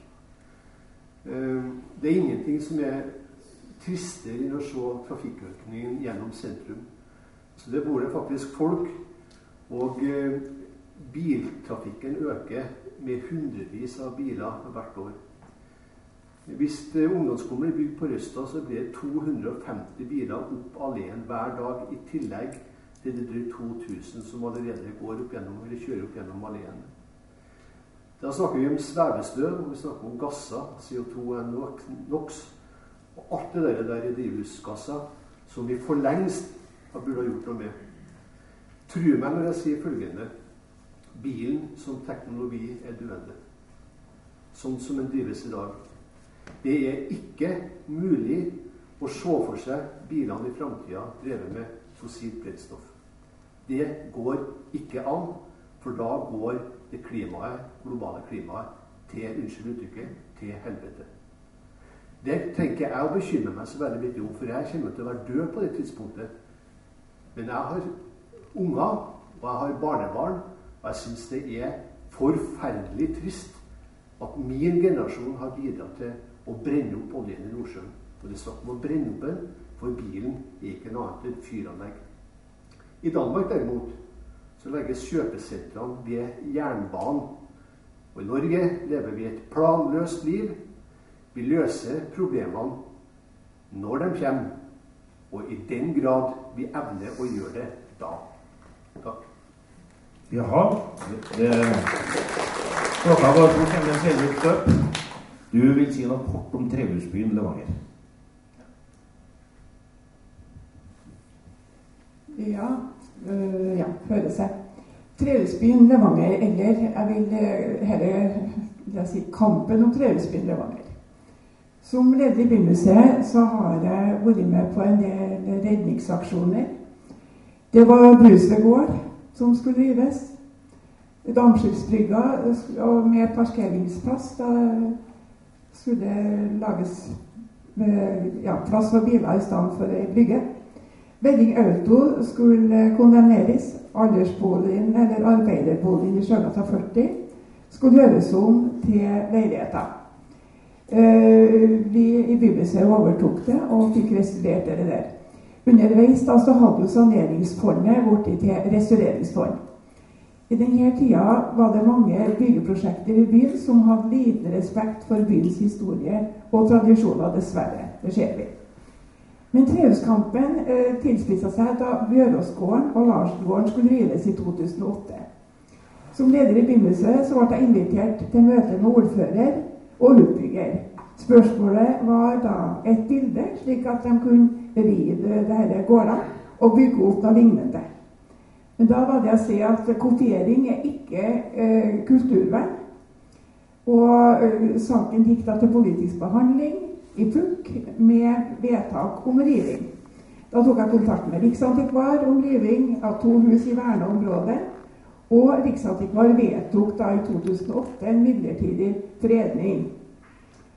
Det ingenting som tristere enn å se trafikkøkningen gjennom sentrum. Så det bor det faktisk folk, og biltrafikken øker med hundrevis av biler hvert år. Hvis ungdomsskolen blir bygd på Røsta, så blir det 250 biler opp alleen hver dag, i tillegg til de drøyt 2000 som allerede går opp gjennom, eller kjører opp gjennom alleen. Da snakker vi om svevestøv, og vi snakker om gasser, CO2 og NOx, og alt det der drivhusgasser som vi for lengst burde ha gjort noe med. Tro meg når jeg sier følgende: bilen som teknologi døende. Sånn som den drives i dag. Det ikke mulig å se for seg bilene i fremtiden drevet med fossilt brennstoff. Det går ikke an, for da går det globale klimaet til helvete. Det tenker jeg å bekymre meg så veldig mye om, for jeg kommer til å være død på det tidspunktet. Men jeg har unger, og jeg har barnebarn, og jeg synes det forferdelig trist at min generasjon har bidratt til å brenne opp oljen i Nordsjøen. Og det snakker om å brenne opp den, for bilen ikke noe annet enn fyranlegg. I Danmark derimot, så legges kjøpesentrene ved jernbanen. Og i Norge lever vi et planløst liv. Vi løser problemene når de kommer, og i den grad vi evner å gjøre det da. Takk. Jaha, klokka går fort, den ser ut opp. Du vil si noe kort om trehusbyen Levanger. Ja, hører seg. Trehusbyen Levanger, eller jeg vil heller si kampen om trehusbyen Levanger. Som leder i bymuseet så har jeg vært med på en del redningsaksjoner. Det var Brusved gård som skulle rives. Damskipsbrygga og med parkeringsplass, da skulle lages plass for biler i stedet for en brygge. Wedding Auto skulle kondemneres. Aldersboligen eller arbeiderboligen i Sjøgata 40 skulle gjøres om til leiligheter. Vi i bymuseet overtok det og fikk restaurert det der. Underveis da så hadde jo saneringsfondet blitt til restaureringsfond. I denne tida var det mange byggeprosjekter i byen som hadde liten respekt for byens historie og tradisjoner, dessverre. Det ser vi. Men trehuskampen tilspisset seg da Bjøråsgården og Larsgården skulle rives i 2008. Som leder i bymuseet så ble jeg invitert til møte med ordfører og utbygger. Spørsmålet var da et bilde, slik at de kunne rive dette gårda og bygge opp noe lignende. Men da var det å si at kopiering ikke kulturvern. Og saken gikk da til politisk behandling i PUK med vedtak om riving. Da tok jeg kontakt med Riksantikvar om riving av 2 hus i verneområdet, og Riksantikvar vedtok da i 2008 en midlertidig fredning.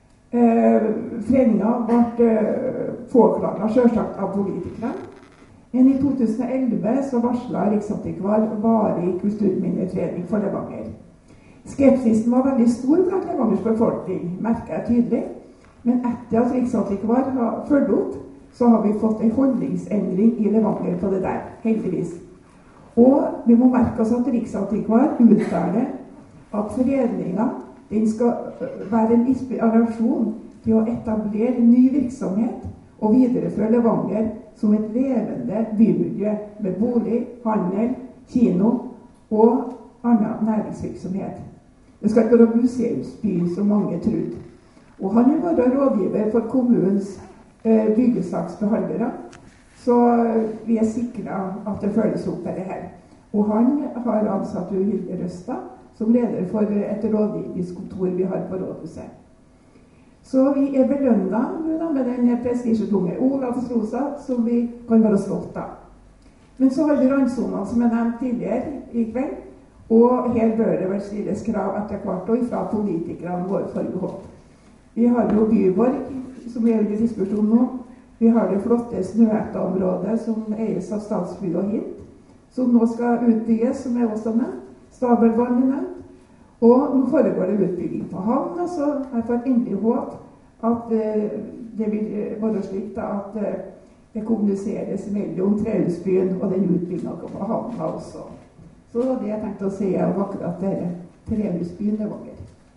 Fredninga ble påklaget selvsagt av politikere, Men i 2011 så varslet Riksantikvar varig kulturminnefredning for Levanger. Skepsisen var veldig stor blant Levangers befolkning, merker jeg tydelig. Men etter at Riksantikvar har fulgt opp, så har vi fått en holdningsendring i Levanger på det der, heldigvis. Og vi må merke oss at Riksantikvar uttaler at fredningen den skal være en inspirasjon til å etablere ny virksomhet og videreføre Levanger som et levende bymiljø med bolig, handel, kino og annen næringsvirksomhet. Det skal ikke være museumsby, som mange trodde. Og han vil være rådgiver for kommunens byggesaksbehandlere, så vi er sikret at det følges opp med det her. Og han har ansatt Hilde Røstad som leder for et rådgivningskontor vi har på rådhuset. Så vi er belønnet med den prestisjetunge Olavs rosa som vi kan være stolt av. Men så har vi randsonene som jeg nevnte tidligere i kveld, og her bør det vel stilles krav etter hvert og fra politikerne våre for håp. Vi har jo Byborg, som er under diskusjon nå. Vi har det flotte Snøhetta-området som eies av Statsbygg og Hint, som nå skal utbygges, som er også nevnt. Stabelvann er nevnt. Og nå foregår det utbygging på havn, så jeg får endelig håp at det vil være slik da, at det kommuniseres mellom Trehusbyen og den utbyggingen på havna også. Så det var det jeg tenkte å si om akkurat dette Trehusbyen Levanger.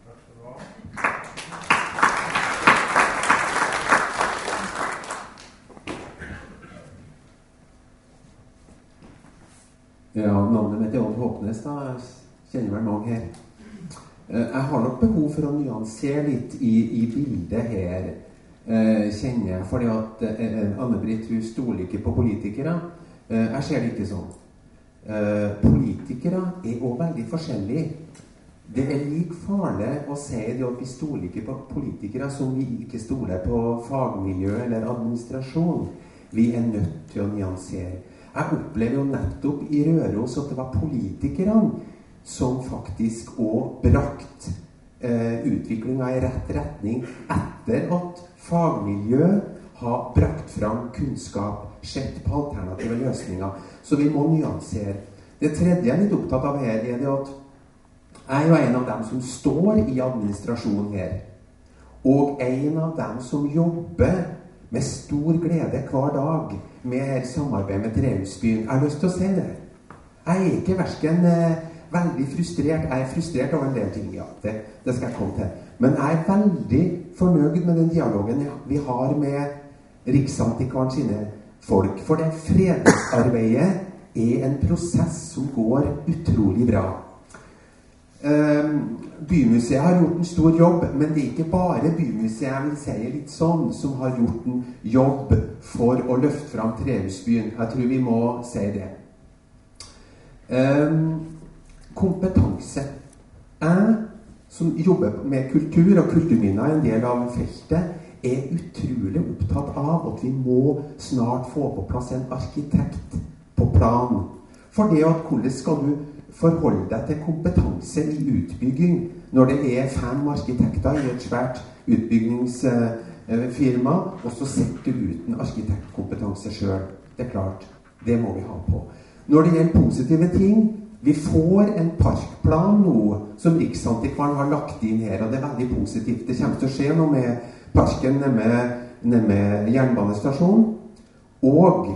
Ja, navnet mitt er Odd Håknes, da. Jeg kjenner vel mange her. Jeg har nok behov for å nyansere litt i bildet her, kjenner jeg, fordi at Anne-Britt, hun stoler ikke på politikere. Jeg ser det ikke sånn. Politikere er også veldig forskjellige. Det er like farlig å si det at vi stoler ikke på politikere som vi ikke stoler på fagmiljø eller administrasjon. Vi er nødt til å nyansere. Jeg opplever jo nettopp i Røros at det var politikerne som faktisk også brakt utviklingen i rett retning etter at fagmiljø har brakt fram kunnskap, sett på alternative løsninger. Så vi må nyansere. Det tredje jeg er litt opptatt av her er det at jeg er jo en av dem som står i administrasjonen her, og en av dem som jobber med stor glede hver dag med samarbeid med Trehusbyen. Jeg har lyst til å si det. Jeg er ikke hverken veldig frustrert. Jeg er frustrert over en del ting, ja. Det skal jeg komme til. Men jeg er veldig fornøyd med den dialogen vi har med Riksantikvaren sine folk. For det fredsarbeidet er en prosess som går utrolig bra. Bymuseet har gjort en stor jobb, men det er ikke bare Bymuseet, jeg vil si litt sånn, som har gjort en jobb for å løfte fram Trehusbyen. Jeg tror vi må si det. Kompetanse. Jeg, som jobber med kultur og kulturminner, en del av feltet, er utrolig opptatt av at vi må snart få på plass en arkitekt på plan. For det at hvordan skal du forholde deg til kompetanse i utbygging når det er 5 arkitekter i et svært utbyggingsfirma, og så sitter du uten arkitektkompetanse selv. Det er klart, det må vi ha på. Når det gjelder positive ting, vi får en parkplan nå som Riksantikvaren har lagt inn her, og det er veldig positivt. Det kommer til å skje noe med parken nede med jernbanestasjonen, og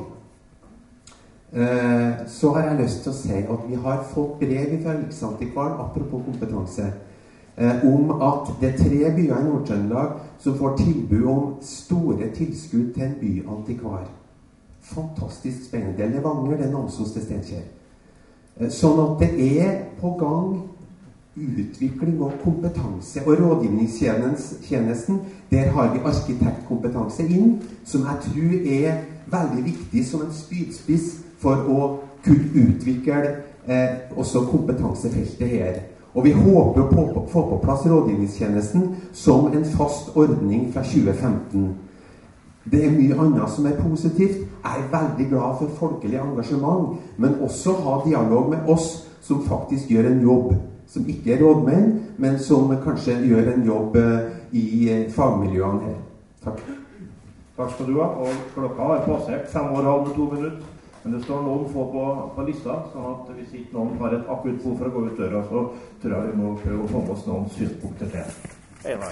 så har jeg lyst til å si at vi har fått brev fra Riksantikvaren, apropos kompetanse, om at det er 3 byer i Nord-Trøndelag som får tilbud om store tilskudd til en byantikvar. Fantastisk spennende. Det er Levanger, det er Namsos, det er Steinkjer. Sånn at det er på gang utvikling og kompetanse, og rådgivningstjenesten, der har vi arkitektkompetanse inn, som jeg tror er veldig viktig som en spydspiss for å kunne utvikle også kompetansefeltet her. Og vi håper å få på plass rådgivningstjenesten som en fast ordning fra 2015. Det er mye annet som er positivt. Jeg er veldig glad for folkelig engasjement, men også ha dialog med oss som faktisk gjør en jobb, som ikke er rådmenn, men som kanskje gjør en jobb i fagmiljøene her. Takk. Takk skal du ha. Og klokka har passert 5:30 med 2 minutter. Men det står noen få på lista, sånn at hvis ikke noen har et akutt behov for å gå ut døra, så tror jeg vi må prøve å få med oss noen synspunkter til. Einar.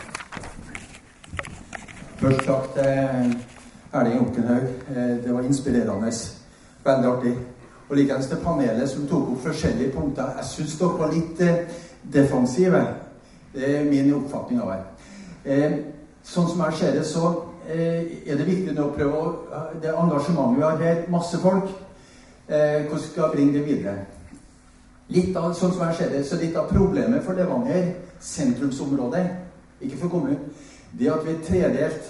Først takk til Erling Okkenhaug. Det var inspirerende. Veldig artig. Og likens til panelet som tok opp forskjellige punkter. Jeg synes dere var litt defensive. Det er min oppfatning av det. Sånn som jeg ser det, så er det viktig nå å prøve det engasjementet vi har her, masse folk, hvordan skal jeg bringe det videre. Litt av, sånn som jeg ser det, så litt av problemet for Levanger, sentrumsområdet, ikke for kommunen, det at vi er tredelt.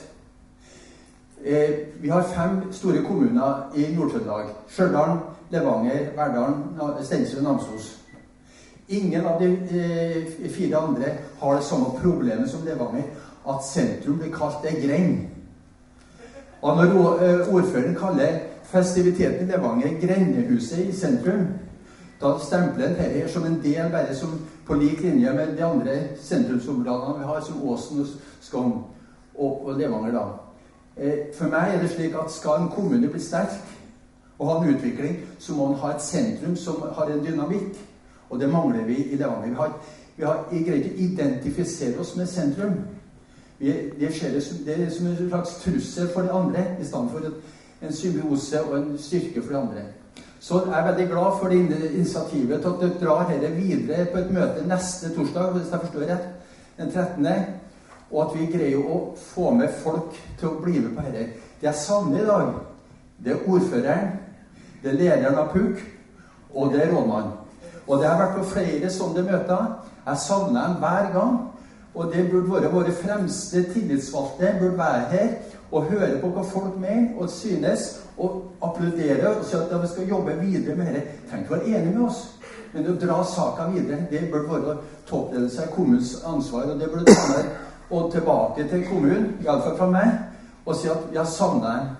Vi har 5 store kommuner i Nord-Trøndelag. Stjørdal, Levanger, Verdal, Stensrud og Namsos. Ingen av de 4 andre har det samme problemet som Levanger, at sentrum blir kalt det greng. Og når ordføreren kaller festiviteten i Levanger Grendehuset i sentrum, da stempler den dette som en del bare som på lik linje med de andre sentrumsområdene vi har, som Åsen og Skogn og Levanger da. For meg er det slik at skal en kommune bli sterk og ha en utvikling, så må den ha et sentrum som har en dynamikk, og det mangler vi i Levanger. Vi har greit å identifisere oss med sentrum. Det er som en slags trussel for de andre, i stedet for en symbiose og en styrke for de andre. Så jeg er veldig glad for det initiativet til at dere drar dette videre på et møte neste torsdag, hvis jeg forstår rett, den 13. Og at vi greier å få med folk til å bli med på dette. Det jeg savner i dag, det er ordføreren, det er lederen av PUK, og det er rådmannen. Og det har vært på flere sånne møter. Jeg savner dem hver gang. Og det burde være våre fremste tillitsvalgte, burde være her og høre på hva folk mener og synes, og applaudere og si at vi skal jobbe videre med dette. Trenger ikke være enige med oss, men å dra saken videre, det burde være toppledelse av kommunens ansvar, og det burde ta meg og tilbake til kommunen, i alle fall fra meg, og si at jeg savner dem.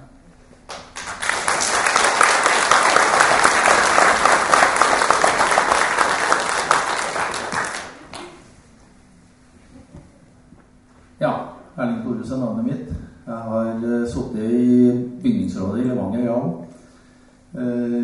Ja, Erling Thoresen er navnet mitt. Jeg har sittet i bygningsrådet i Levanger, ja.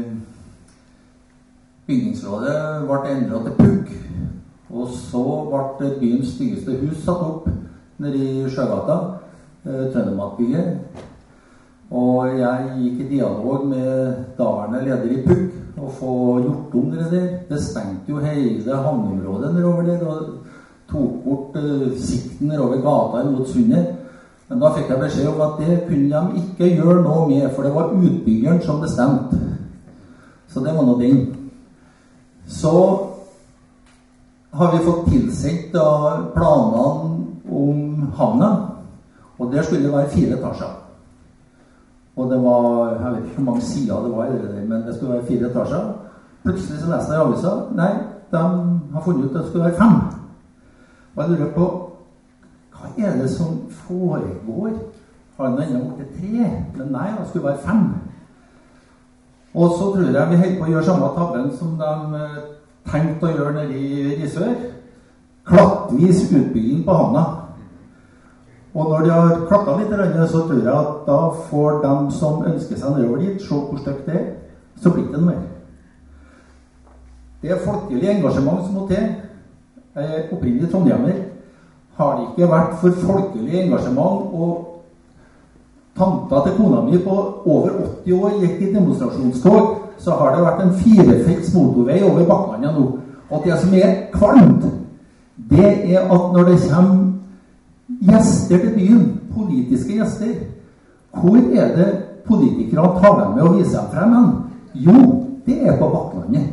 Bygningsrådet ble endret til PUK, og så ble byens styggeste hus satt opp nede i Sjøgata, Trøndermatbygget. Og jeg gikk i dialog med daværende leder i PUK og få gjort om det der. Det stengte jo hele havneområdet nedover der, og tok bort sikten over gata mot sundet. Men da fikk jeg beskjed om at det kunne de ikke gjøre noe med, for det var utbyggeren som bestemte. Så det var nå den. Så har vi fått tilsendt planene om havna, og der skulle det være 4 etasjer. Og det var, jeg vet ikke hvor mange sider det var i det, men det skulle være 4 etasjer. Plutselig så leste jeg i avisa, nei, de har funnet ut at det skulle være 5. Og jeg lurer på, hva er det som foregår? Har den enda borte 3? Men nei, det skulle være 5. Og så tror jeg vi holder på å gjøre samme tabben som de tenkte å gjøre nede i Risør. Klattvis utbygging på havna. Og når de har klattet litt, så tror jeg at da får de som ønsker seg nedover dit, se hvor stygt det er, så blir det noe mer. Det er folkelig engasjement som må til. Opprinnelig trondhjemmer. Har det ikke vært for folkelig engasjement, og tanta til kona mi på over 80 år gikk i demonstrasjonstog, så har det vært en 4-felts motorvei over Bakklandet nå. Og det som er kvalmt, det er at når det kommer gjester til byen, politiske gjester, hvor er det politikere tar dem med og viser dem frem hen? Jo, det er på Bakklandet.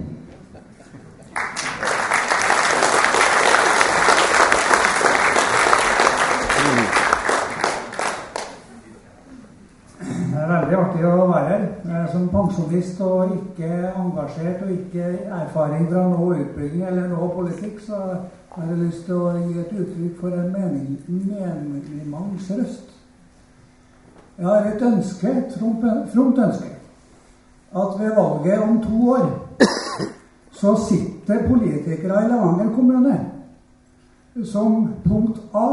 Veldig artig å være her. Som pensjonist og ikke engasjert og ikke erfaring fra noe utbygging eller noe politikk, så har jeg lyst til å gi et uttrykk for en menighetsrøst. Jeg har et ønske, et fromt ønske, at ved valget om 2 år så sitter politikere i Levanger kommune som punkt A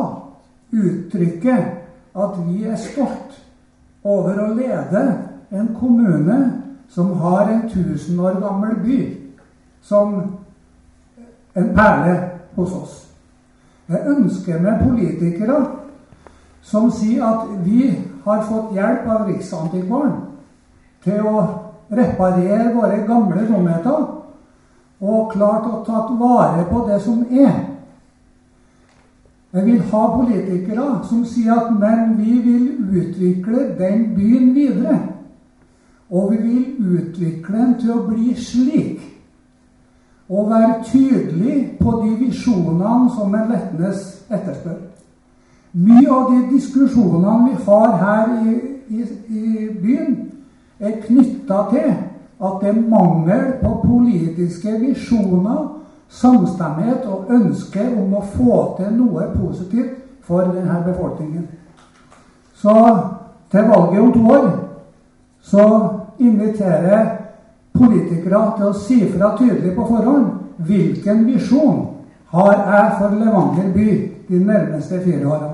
uttrykker at vi er stolt over å lede en kommune som har en 1000 år gammel by som en perle hos oss. Jeg ønsker meg politikere som sier at vi har fått hjelp av Riksantikvaren til å reparere våre gamle dumheter og klart å ta vare på det som er. Jeg vil ha politikere som sier at men vi vil utvikle den byen videre. Og vi vil utvikle den til å bli slik. Og være tydelig på de visjonene som en Letnes etterspør. Mye av de diskusjonene vi har her i byen er knyttet til at det er mangel på politiske visjoner, samstemmighet og ønske om å få til noe positivt for denne befolkningen. Så til valget om 2 år så inviterer jeg politikere til å si fra tydelig på forhånd hvilken visjon har jeg for Levanger by de nærmeste 4 årene.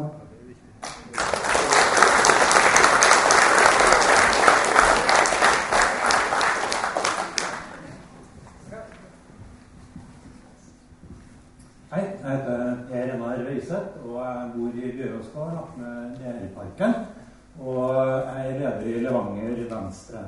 Hei, jeg heter Per Enar Røiseth, og jeg bor i Bjøråsgård med Nærparken, og jeg er leder i Levanger Venstre.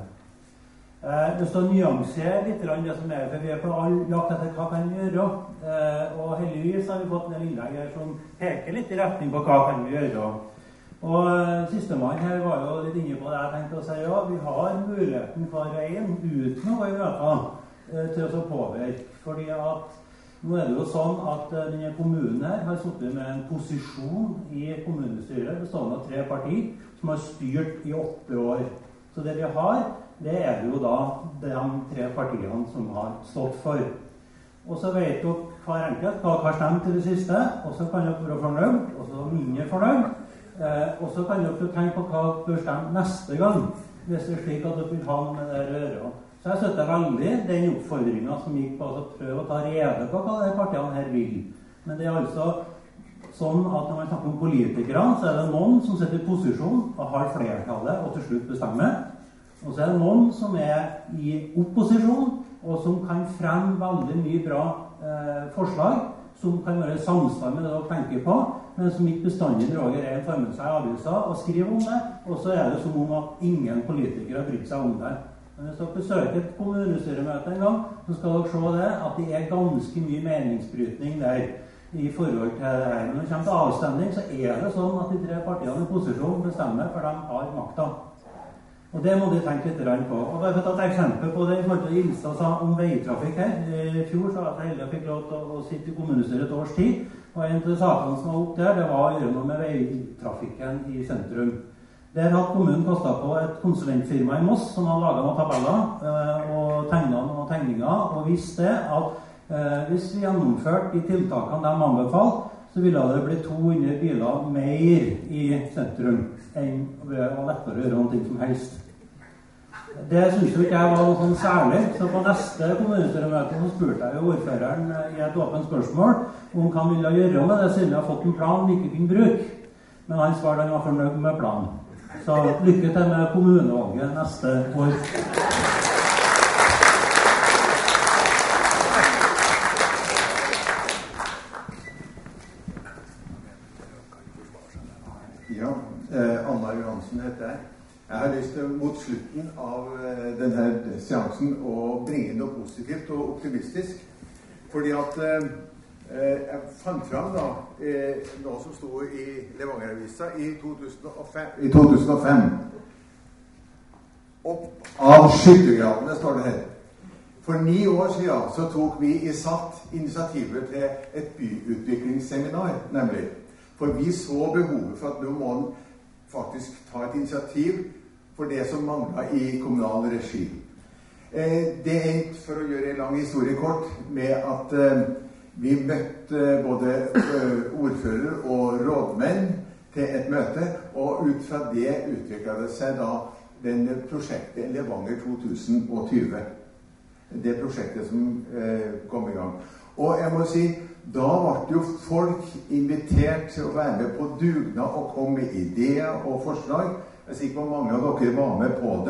Det står nyansere litt det som er, for vi er på all jakt etter hva kan vi gjøre, og heldigvis har vi fått en innlegg her som peker litt i retning på hva kan vi gjøre. Og sistemann her var jo litt inne på det jeg tenkte å si, ja, vi har muligheten for veien uten å gå i møter til å påvirke, fordi at nå er det jo sånn at denne kommunen her har sittet med en posisjon i kommunestyret bestående av 3 partier som har styrt i 8 år. Så det vi har, det er jo da de 3 partiene som har stått for. Og så vet dere hver enkelt hva har stemt til det siste, og så kan dere være fornøyd, og så mindre fornøyd. Og så kan dere tenke på hva dere bør stemme neste gang, hvis det er slik at dere vil ha med det å gjøre. Så jeg støtter veldig den oppfordringen som gikk på å prøve å ta rede på hva de partiene her vil. Men det er altså sånn at når man snakker om politikere, så er det noen som sitter i posisjon og har flertallet og til slutt bestemmer. Og så er det noen som er i opposisjon og som kan fremme veldig mye bra forslag som kan være samsvar med det dere tenker på, men som ikke bestandig Roger er formet seg i aviser og skriver om det, og så er det som om at ingen politikere har brytt seg om det. Men hvis dere besøker et kommunestyremøte en gang, så skal dere se det at det er ganske mye meningsbrytning der i forhold til det her. Men når det kommer til avstemning, så er det sånn at de 3 partiene i posisjon bestemmer, for de har makta. Og det må de tenke litt på. Og bare for å ta et eksempel på det i forhold til Ilstad sa om veitrafikk her. I fjor så var jeg heldig og fikk lov til å sitte i kommunestyret et års tid, og en av de sakene som var opp der, det var å gjøre noe med veitrafikken i sentrum. Der hadde kommunen kostet på et konsulentfirma i Moss som hadde laget noen tabeller og tegnet noen tegninger, og visste at hvis vi gjennomførte de tiltakene de anbefalte, så ville det bli 200 biler mer i sentrum enn ved å lettere gjøre noe som helst. Det synes jo ikke jeg var noe sånn særlig, så på neste kommunestyremøte så spurte jeg jo ordføreren i et åpent spørsmål om hva han ville gjøre med det, siden vi har fått en plan vi ikke kunne bruke. Men han svarte han var fornøyd med planen. Så lykke til med kommunevalget neste år. Ja, Anna Johansen heter jeg. Jeg har lyst til mot slutten av denne seansen å bringe noe positivt og optimistisk. Fordi at jeg fant frem da noe som stod i Levanger-avisa i 2005. Opp av skyttergravene står det her. For 9 år siden så tok vi i SAT initiativet til et byutviklingsseminar, nemlig. For vi så behovet for at nå må man faktisk ta et initiativ for det som manglet i kommunal regi. Det endte, for å gjøre en lang historie kort, med at vi møtte både ordfører og rådmenn til et møte, og ut fra det utviklet det seg da den prosjektet Levanger 2020. Det prosjektet som kom i gang. Og jeg må si, da ble jo folk invitert til å være med på dugnad og komme med ideer og forslag. Jeg er sikker på mange av dere var med på det,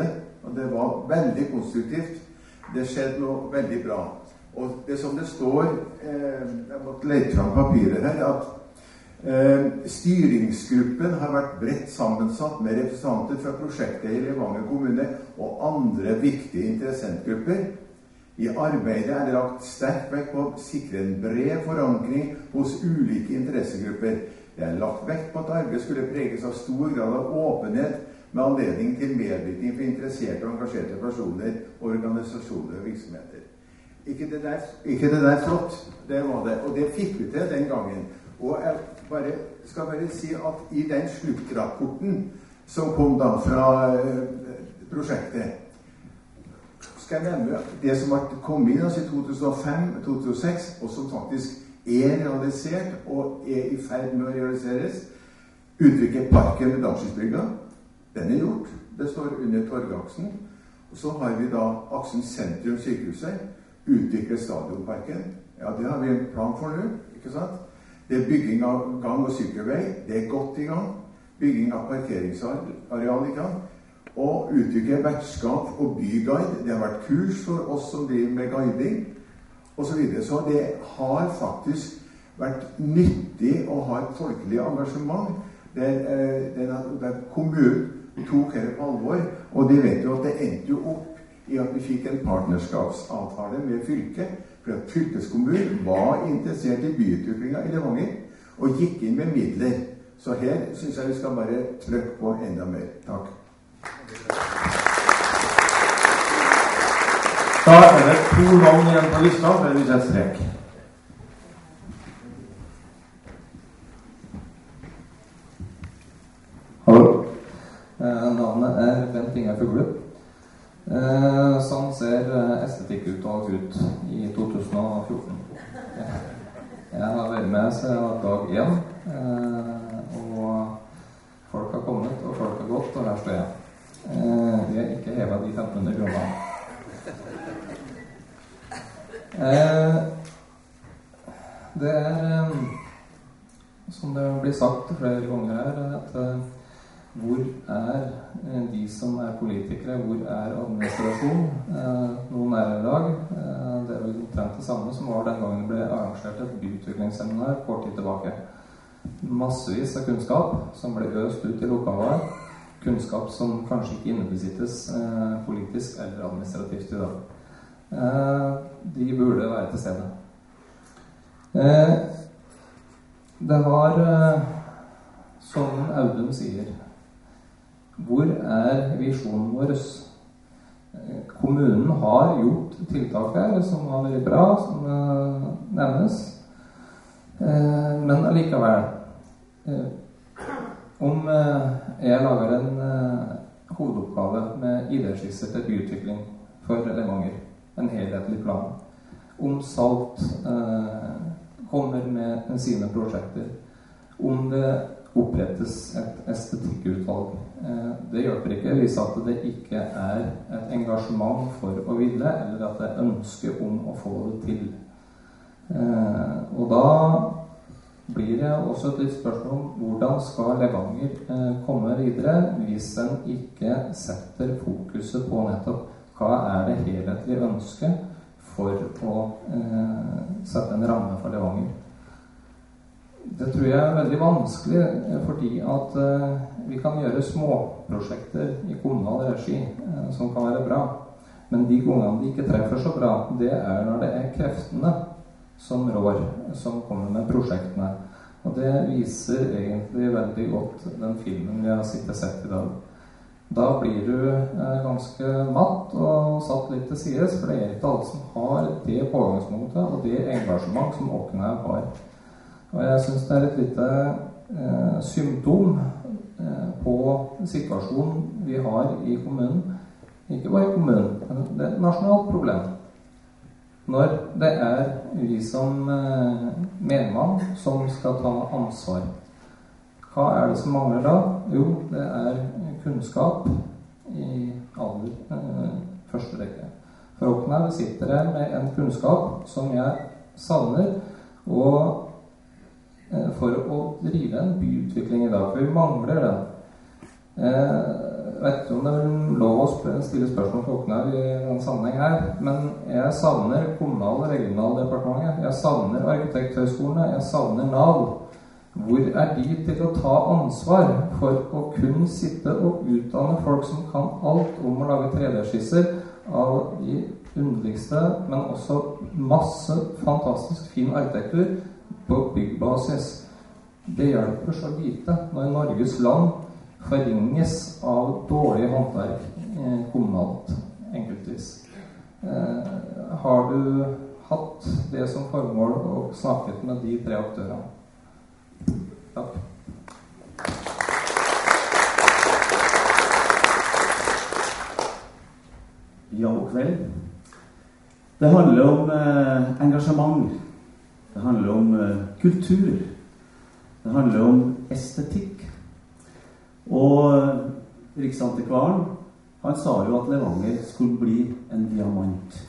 Og det var veldig konstruktivt. Det skjedde noe veldig bra. Og det som det står, jeg måtte lete fram papiret her, at styringsgruppen har vært bredt sammensatt med representanter fra prosjektet i Levanger kommune og andre viktige interessentgrupper. I arbeidet er det lagt sterk vekt på å sikre en bred forankring hos ulike interessegrupper. Det er lagt vekt på at arbeidet skulle preges av stor grad av åpenhet med anledning til medvirkning for interesserte og engasjerte personer, organisasjoner og virksomheter. Ikke det der flott, det var det, og det fikk vi til den gangen. Og jeg skal bare si at i den sluttrapporten som kom da fra prosjektet, skal jeg nevne det som har kommet inn i 2005-2006, og som faktisk er realisert og er i ferd med å realiseres. Utvikle parken ved Dagsskysbrygga. Den er gjort. Det står under Torgaksen. Og så har vi da aksen sentrum sykehuset. Utvikle stadionparken. Ja, det har vi en plan for nå, ikke sant? Det er bygging av gang- og sykkelvei. Det er godt i gang. Bygging av parkeringsareal i gang. Og utvikle vertskap og byguide. Det har vært kurs for oss som driver med guiding, og så videre. Så det har faktisk vært nyttig å ha et folkelig engasjement der kommunen tok her på alvor. Og de vet jo at det endte jo opp i at vi fikk en partnerskapsavtale med fylket, for at fylkeskommunen var interessert i byutviklingen i Levanger og gikk inn med midler. Så her synes jeg vi skal bare trykke på enda mer. Takk. Da er det 2 navn igjen på lista før vi setter strek. Hallo. Navnet er Bent Inge Fugle. Sånn ser estetikkutvalg ut i 2014. Jeg har vært med siden dag 1, og folk har kommet, og folk har gått, og her står jeg. Vi har ikke hevet de 1500 kroner. Det er, som det blir sagt flere ganger her, at hvor er de som er politikere, hvor er administrasjon? Noen er i dag. Det er vel omtrent det samme som var den gangen det ble arrangert et byutviklingsseminar kort tid tilbake. Massevis av kunnskap som ble øst ut i lokaler. Kunnskap som kanskje ikke innebesittes politisk eller administrativt i dag. De burde være til stede. Det var, som Audun sier, hvor er visjonen vår? Kommunen har gjort tiltak her som var veldig bra, som nevnes. Men allikevel, om jeg lager en hovedoppgave med idéskisser til byutvikling for Levanger, en helhetlig plan, om Salt kommer med sine prosjekter, om det opprettes et estetikkutvalg. Det hjelper ikke hvis at det ikke er et engasjement for å ville, eller at det er ønske om å få det til. Og da blir det også et litt spørsmål om hvordan skal Levanger komme videre hvis en ikke setter fokuset på nettopp hva er det helhetlige ønsket for å sette en ramme for Levanger. Det tror jeg er veldig vanskelig, fordi at vi kan gjøre småprosjekter i kommunal regi som kan være bra. Men de gangene de ikke treffer så bra, det er når det er kreftene som rår, som kommer med prosjektene. Og det viser egentlig veldig godt den filmen vi har sett i dag. Da blir du ganske matt og satt litt til sides, for det er ikke alle som har det pågangsmotet og det engasjement som åkne har. Og jeg synes det er et lite symptom på situasjonen vi har i kommunen. Ikke bare i kommunen, men det er et nasjonalt problem. Når det er vi som medmann som skal ta ansvar. Hva er det som mangler da? Jo, det er kunnskap i aller første rekke. For åkne sitter jeg med en kunnskap som jeg savner, og for å drive en byutvikling i dag, for vi mangler den. vet ikke om det er lov å stille spørsmål til Håknar i den sammenheng her, men jeg savner Kommunal- og Regionaldepartementet, jeg savner Arkitekthøyskolene, jeg savner NAV. Hvor er de til å ta ansvar for å kun sitte og utdanne folk som kan alt om å lage 3D-skisser av de underligste, men også masse fantastisk fin arkitektur på byggbasis? Det hjelper så lite når Norges land forringes av dårlig håndverk kommunalt, enkeltvis. Har du hatt det som formål og snakket med de 3 aktørene? Takk. Ja, god kveld. Det handler om engasjement. Det handler om kultur. Det handler om estetikk. Og Riksantikvaren, han sa jo at Levanger skulle bli en diamant.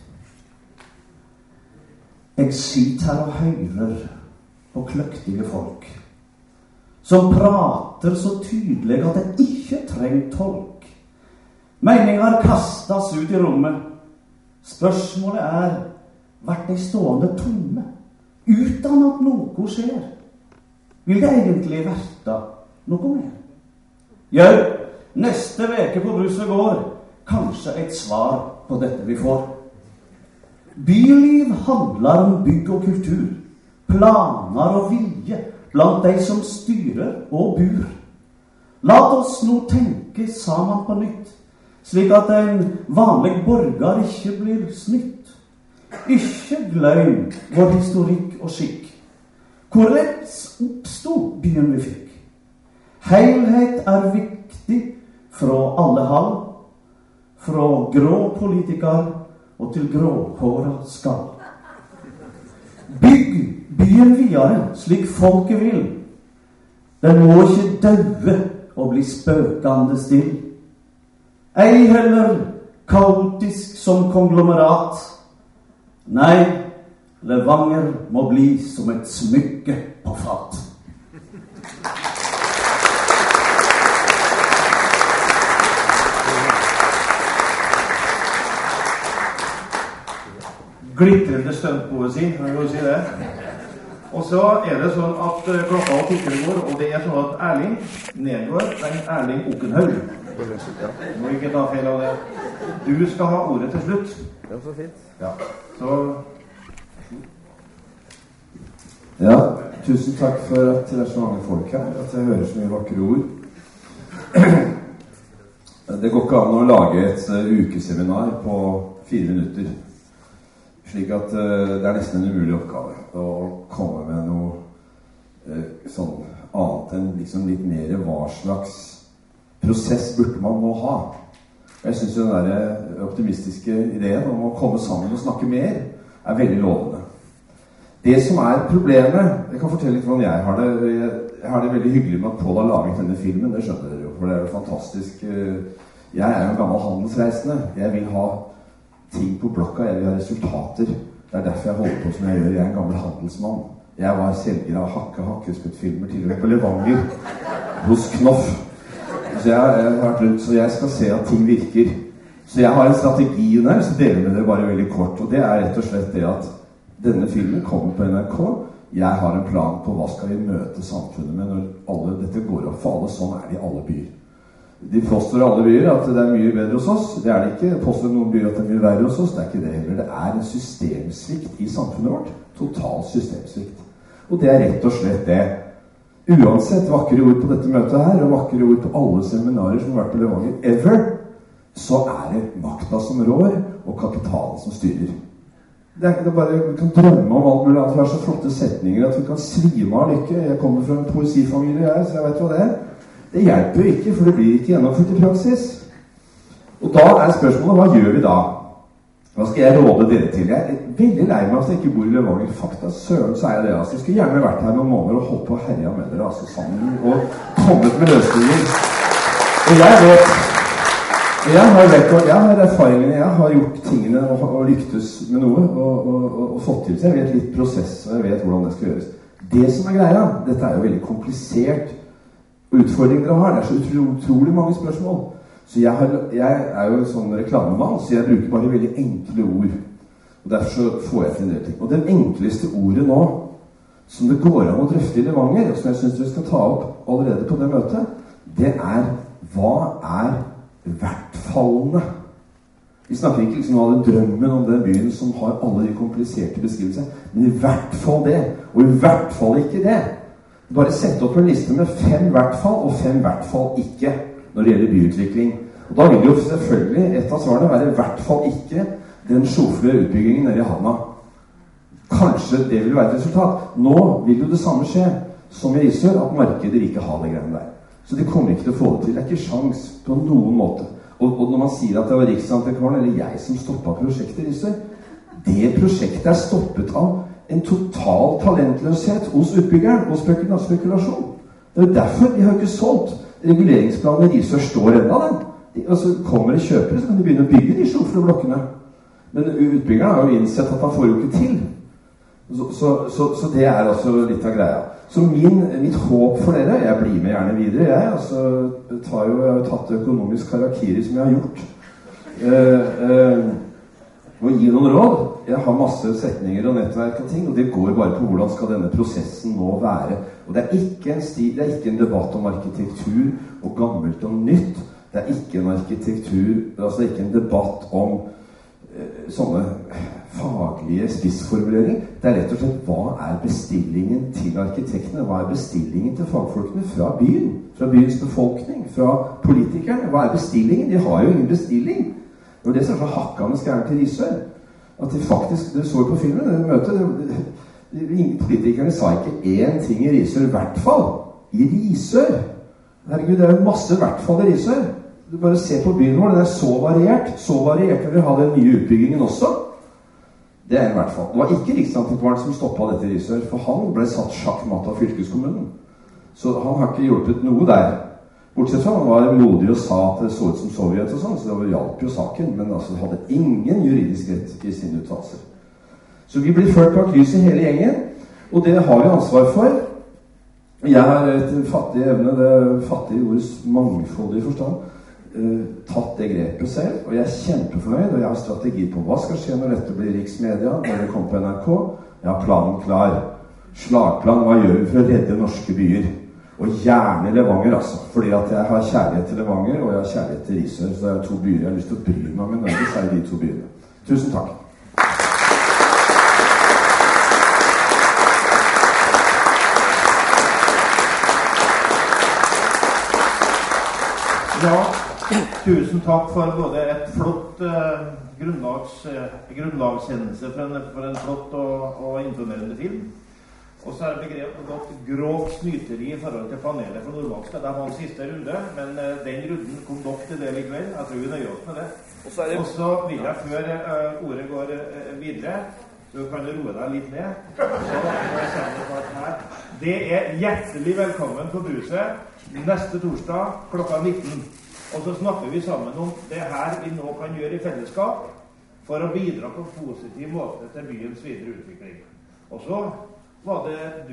Jeg sitter her og hører på kløktige folk som prater så tydelig at jeg ikke trenger tolk. Meninger kastes ut i rommet. Spørsmålet er, vært de stående tomme, uten at noe skjer? Vil det egentlig verte noe mer? Ja, neste veke på Bruset går, kanskje et svar på dette vi får. Byliv handler om bygg og kultur, planer og vilje blant de som styrer og bor. La oss nå tenke sammen på nytt, slik at en vanlig borger ikke blir snytt. Ikke glem vår historikk og skikk. Hvordan oppstod byen vi fikk? Helhet er viktig fra alle hold, fra grå politikere og til gråhåra skall. Bygg byen videre slik folket vil. Den må ikke døve og bli spøkende still. Ei heller kaotisk som konglomerat. Nei, Levanger må bli som et smykke på fat. Glitrende støntpoesi, kan vi jo si det. Og så er det sånn at klokka og tikkene går, og det er sånn at Erling Nedgård, Erling Okkenhaug, må ikke ta feil av det. Du skal ha ordet til slutt. Det er så fint. Ja, så... Ja, tusen takk for at det er så mange folk her, at jeg hører så mye vakre ord. Det går ikke an å lage et ukeseminar på 4 minutter. Slik at det er nesten en umulig oppgave å komme med noe sånn annet enn liksom litt mer hva slags prosess burde man nå ha. Jeg synes den der optimistiske ideen om å komme sammen og snakke mer er veldig lovende. Det som er problemet, jeg kan fortelle litt hvordan jeg har det. Jeg har det veldig hyggelig med at Paul har laget denne filmen, det skjønner dere jo, for det er jo fantastisk. Jeg er jo en gammel handelsreisende. Jeg vil ha ting på blokka, jeg vil ha resultater. Det er derfor jeg holder på som jeg gjør. Jeg er en gammel handelsmann. Jeg var selger av hakkespyttfilmer tidligere på Levanger, hos Knoff. Så jeg har vært rundt, så jeg skal se at ting virker. Så jeg har en strategi der, så deler med dere bare veldig kort. Og det er rett og slett det at denne filmen kommer på NRK. Jeg har en plan på hva skal vi møte samfunnet med når dette går opp for alle. Sånn er det i alle byer. De påstår alle byer at det er mye bedre hos oss. Det er det ikke. Påstår noen byer at det er mye verre hos oss. Det er ikke det heller. Det er en systemsvikt i samfunnet vårt. Total systemsvikt. Og det er rett og slett det. Uansett vakre ord på dette møtet her, og vakre ord på alle seminarer som har vært på Levanger ever, så er det makta som rår, og kapitalen som styrer. Det er bare, vi kan drømme om alt mulig, at vi har så flotte setninger, at vi kan svime av lykke. Jeg kommer fra en poesifamilie her, så jeg vet hva det er. Det hjelper jo ikke, for det blir ikke gjennomført i praksis. Og da er spørsmålet, hva gjør vi da? Hva skal jeg råde dere til? Jeg er veldig lei meg at jeg ikke bor i Levanger. Fakta, søren, så er jeg det. Altså. Jeg skulle gjerne vært her noen måneder og holdt på å herja med dere, altså sammen, og kommet med løsninger. Og jeg vet, jeg har erfaringene, jeg har gjort tingene og lyktes med noe, og fått til seg. Jeg vet litt prosess, og jeg vet hvordan det skal gjøres. Det som er greia, dette er jo veldig komplisert utfordring dere har. Det er så utrolig mange spørsmål. Så jeg jo en sånn reklamemann, så jeg bruker bare veldig enkle ord. Og derfor så får jeg til en del ting. Og den enkleste ordet nå, som det går an å drøfte i Levanger, og som jeg synes vi skal ta opp allerede på det møtet, det hva vertfallene? Vi snakker ikke liksom om drømmen om den byen som har alle de kompliserte beskrivelser, men i hvert fall det, og i hvert fall ikke det. Bare sette opp en liste med 5 hvertfall og 5 hvertfall ikke når det gjelder byutvikling. Og da vil jo selvfølgelig et av svarene være i hvert fall ikke den sjofle utbyggingen nede i Havna. Kanskje det vil være et resultat. Nå vil jo det samme skje som i Risør, at markedet vil ikke ha det greiene der. Så de kommer ikke til å få det til. Det ikke sjans på noen måte. Og når man sier at det var Riksantikvaren eller jeg som stoppet prosjektet i Risør, det prosjektet stoppet av en total talentløshet hos utbyggeren og spekulasjon. Det jo derfor de har ikke solgt. Reguleringsplanen i Risør står enda den. Altså kommer det kjøpere, så kan de begynne å bygge de sjofle blokkene. Men utbyggeren har jo innsett at han får jo ikke til. Så det altså litt av greia. Så mitt håp for dere, jeg blir med gjerne videre, jeg har jo tatt økonomisk karakiri som jeg har gjort. Og gi noen råd. Jeg har masse setninger og nettverk og ting, og det går bare på hvordan skal denne prosessen nå være. Og det ikke en debatt om arkitektur og gammelt og nytt. Det ikke en arkitektur, altså ikke en debatt om sånne faglige spissformuleringer. Det rett og slett hva bestillingen til arkitektene, hva bestillingen til fagfolkene fra byen, fra byens befolkning, fra politikerne. Hva bestillingen? De har jo ingen bestilling. Det var det som så hakkende skjæren til Risør. At de faktisk, det så på filmen, det møtet, politikerne sa ikke én ting i Risør, i hvert fall. I Risør. Herregud, det jo masse i hvert fall i Risør. Du bare ser på byen vår, den så variert vil vi ha den nye utbyggingen også. Det i hvert fall. Det var ikke Riksantikvaren som stoppet dette i Risør, for han ble satt sjakkmatt av fylkeskommunen. Så han har ikke hjulpet noe der. Bortsett fra han var modig og sa at det så ut som Sovjet og sånn, så det hjalp jo saken, men altså det hadde ingen juridisk rett i sine uttalelser. Så vi blir ført bak lyset hele gjengen, og det har vi ansvar for. Jeg har et fattig evne, det fattige ordets mangfoldige forstand, tatt det grepet selv, og jeg kjempefornøyd, og jeg har strategi på hva skal skje når dette blir riksmedia, når det kommer på NRK. Jeg har planen klar. Slagplan, hva gjør vi for å redde norske byer? Og gjerne Levanger, altså. Fordi at jeg har kjærlighet til Levanger, og jeg har kjærlighet til Risør, så det er 2 byer jeg har lyst til å bry meg om i Norge, så de 2 byene. Tusen takk. Ja, tusen takk for både et flott grunnlagshendelse for en flott og informerende film. Og så det begått grovt snyteri i forhold til panelet for Nordvaksen. Det var en siste runde, men den runden kom dere til det likevel. Jeg tror vi nøyer oss med det. Og så vil jeg, før ordet går videre, så kan du roe deg litt ned. Det hjertelig velkommen på Bruset neste torsdag klokka 19. Og så snakker vi sammen om det her vi nå kan gjøre i fellesskap for å bidra på en positiv måte til byens videre utvikling. Og så var det du.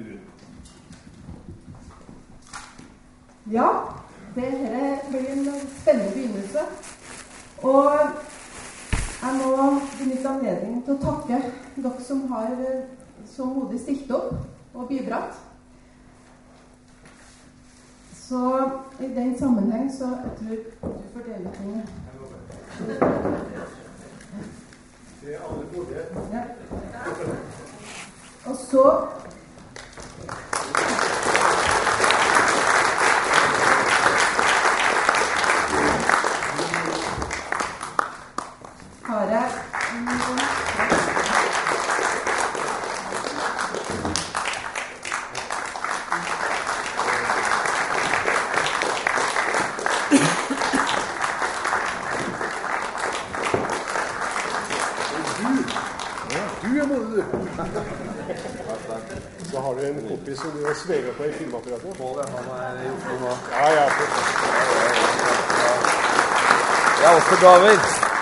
Ja, dette blir en spennende begynnelse. Og jeg må benytte anledningen til å takke dere som har så modig stilt opp og bidratt. Så i den sammenheng så jeg tror du fordeler ting. Det alle gode. Ja. Og så har jeg Så har du en kompis som du har svevet på i filmapparatet. Pål, han gjort noe nå. Ja. Jeg er også David.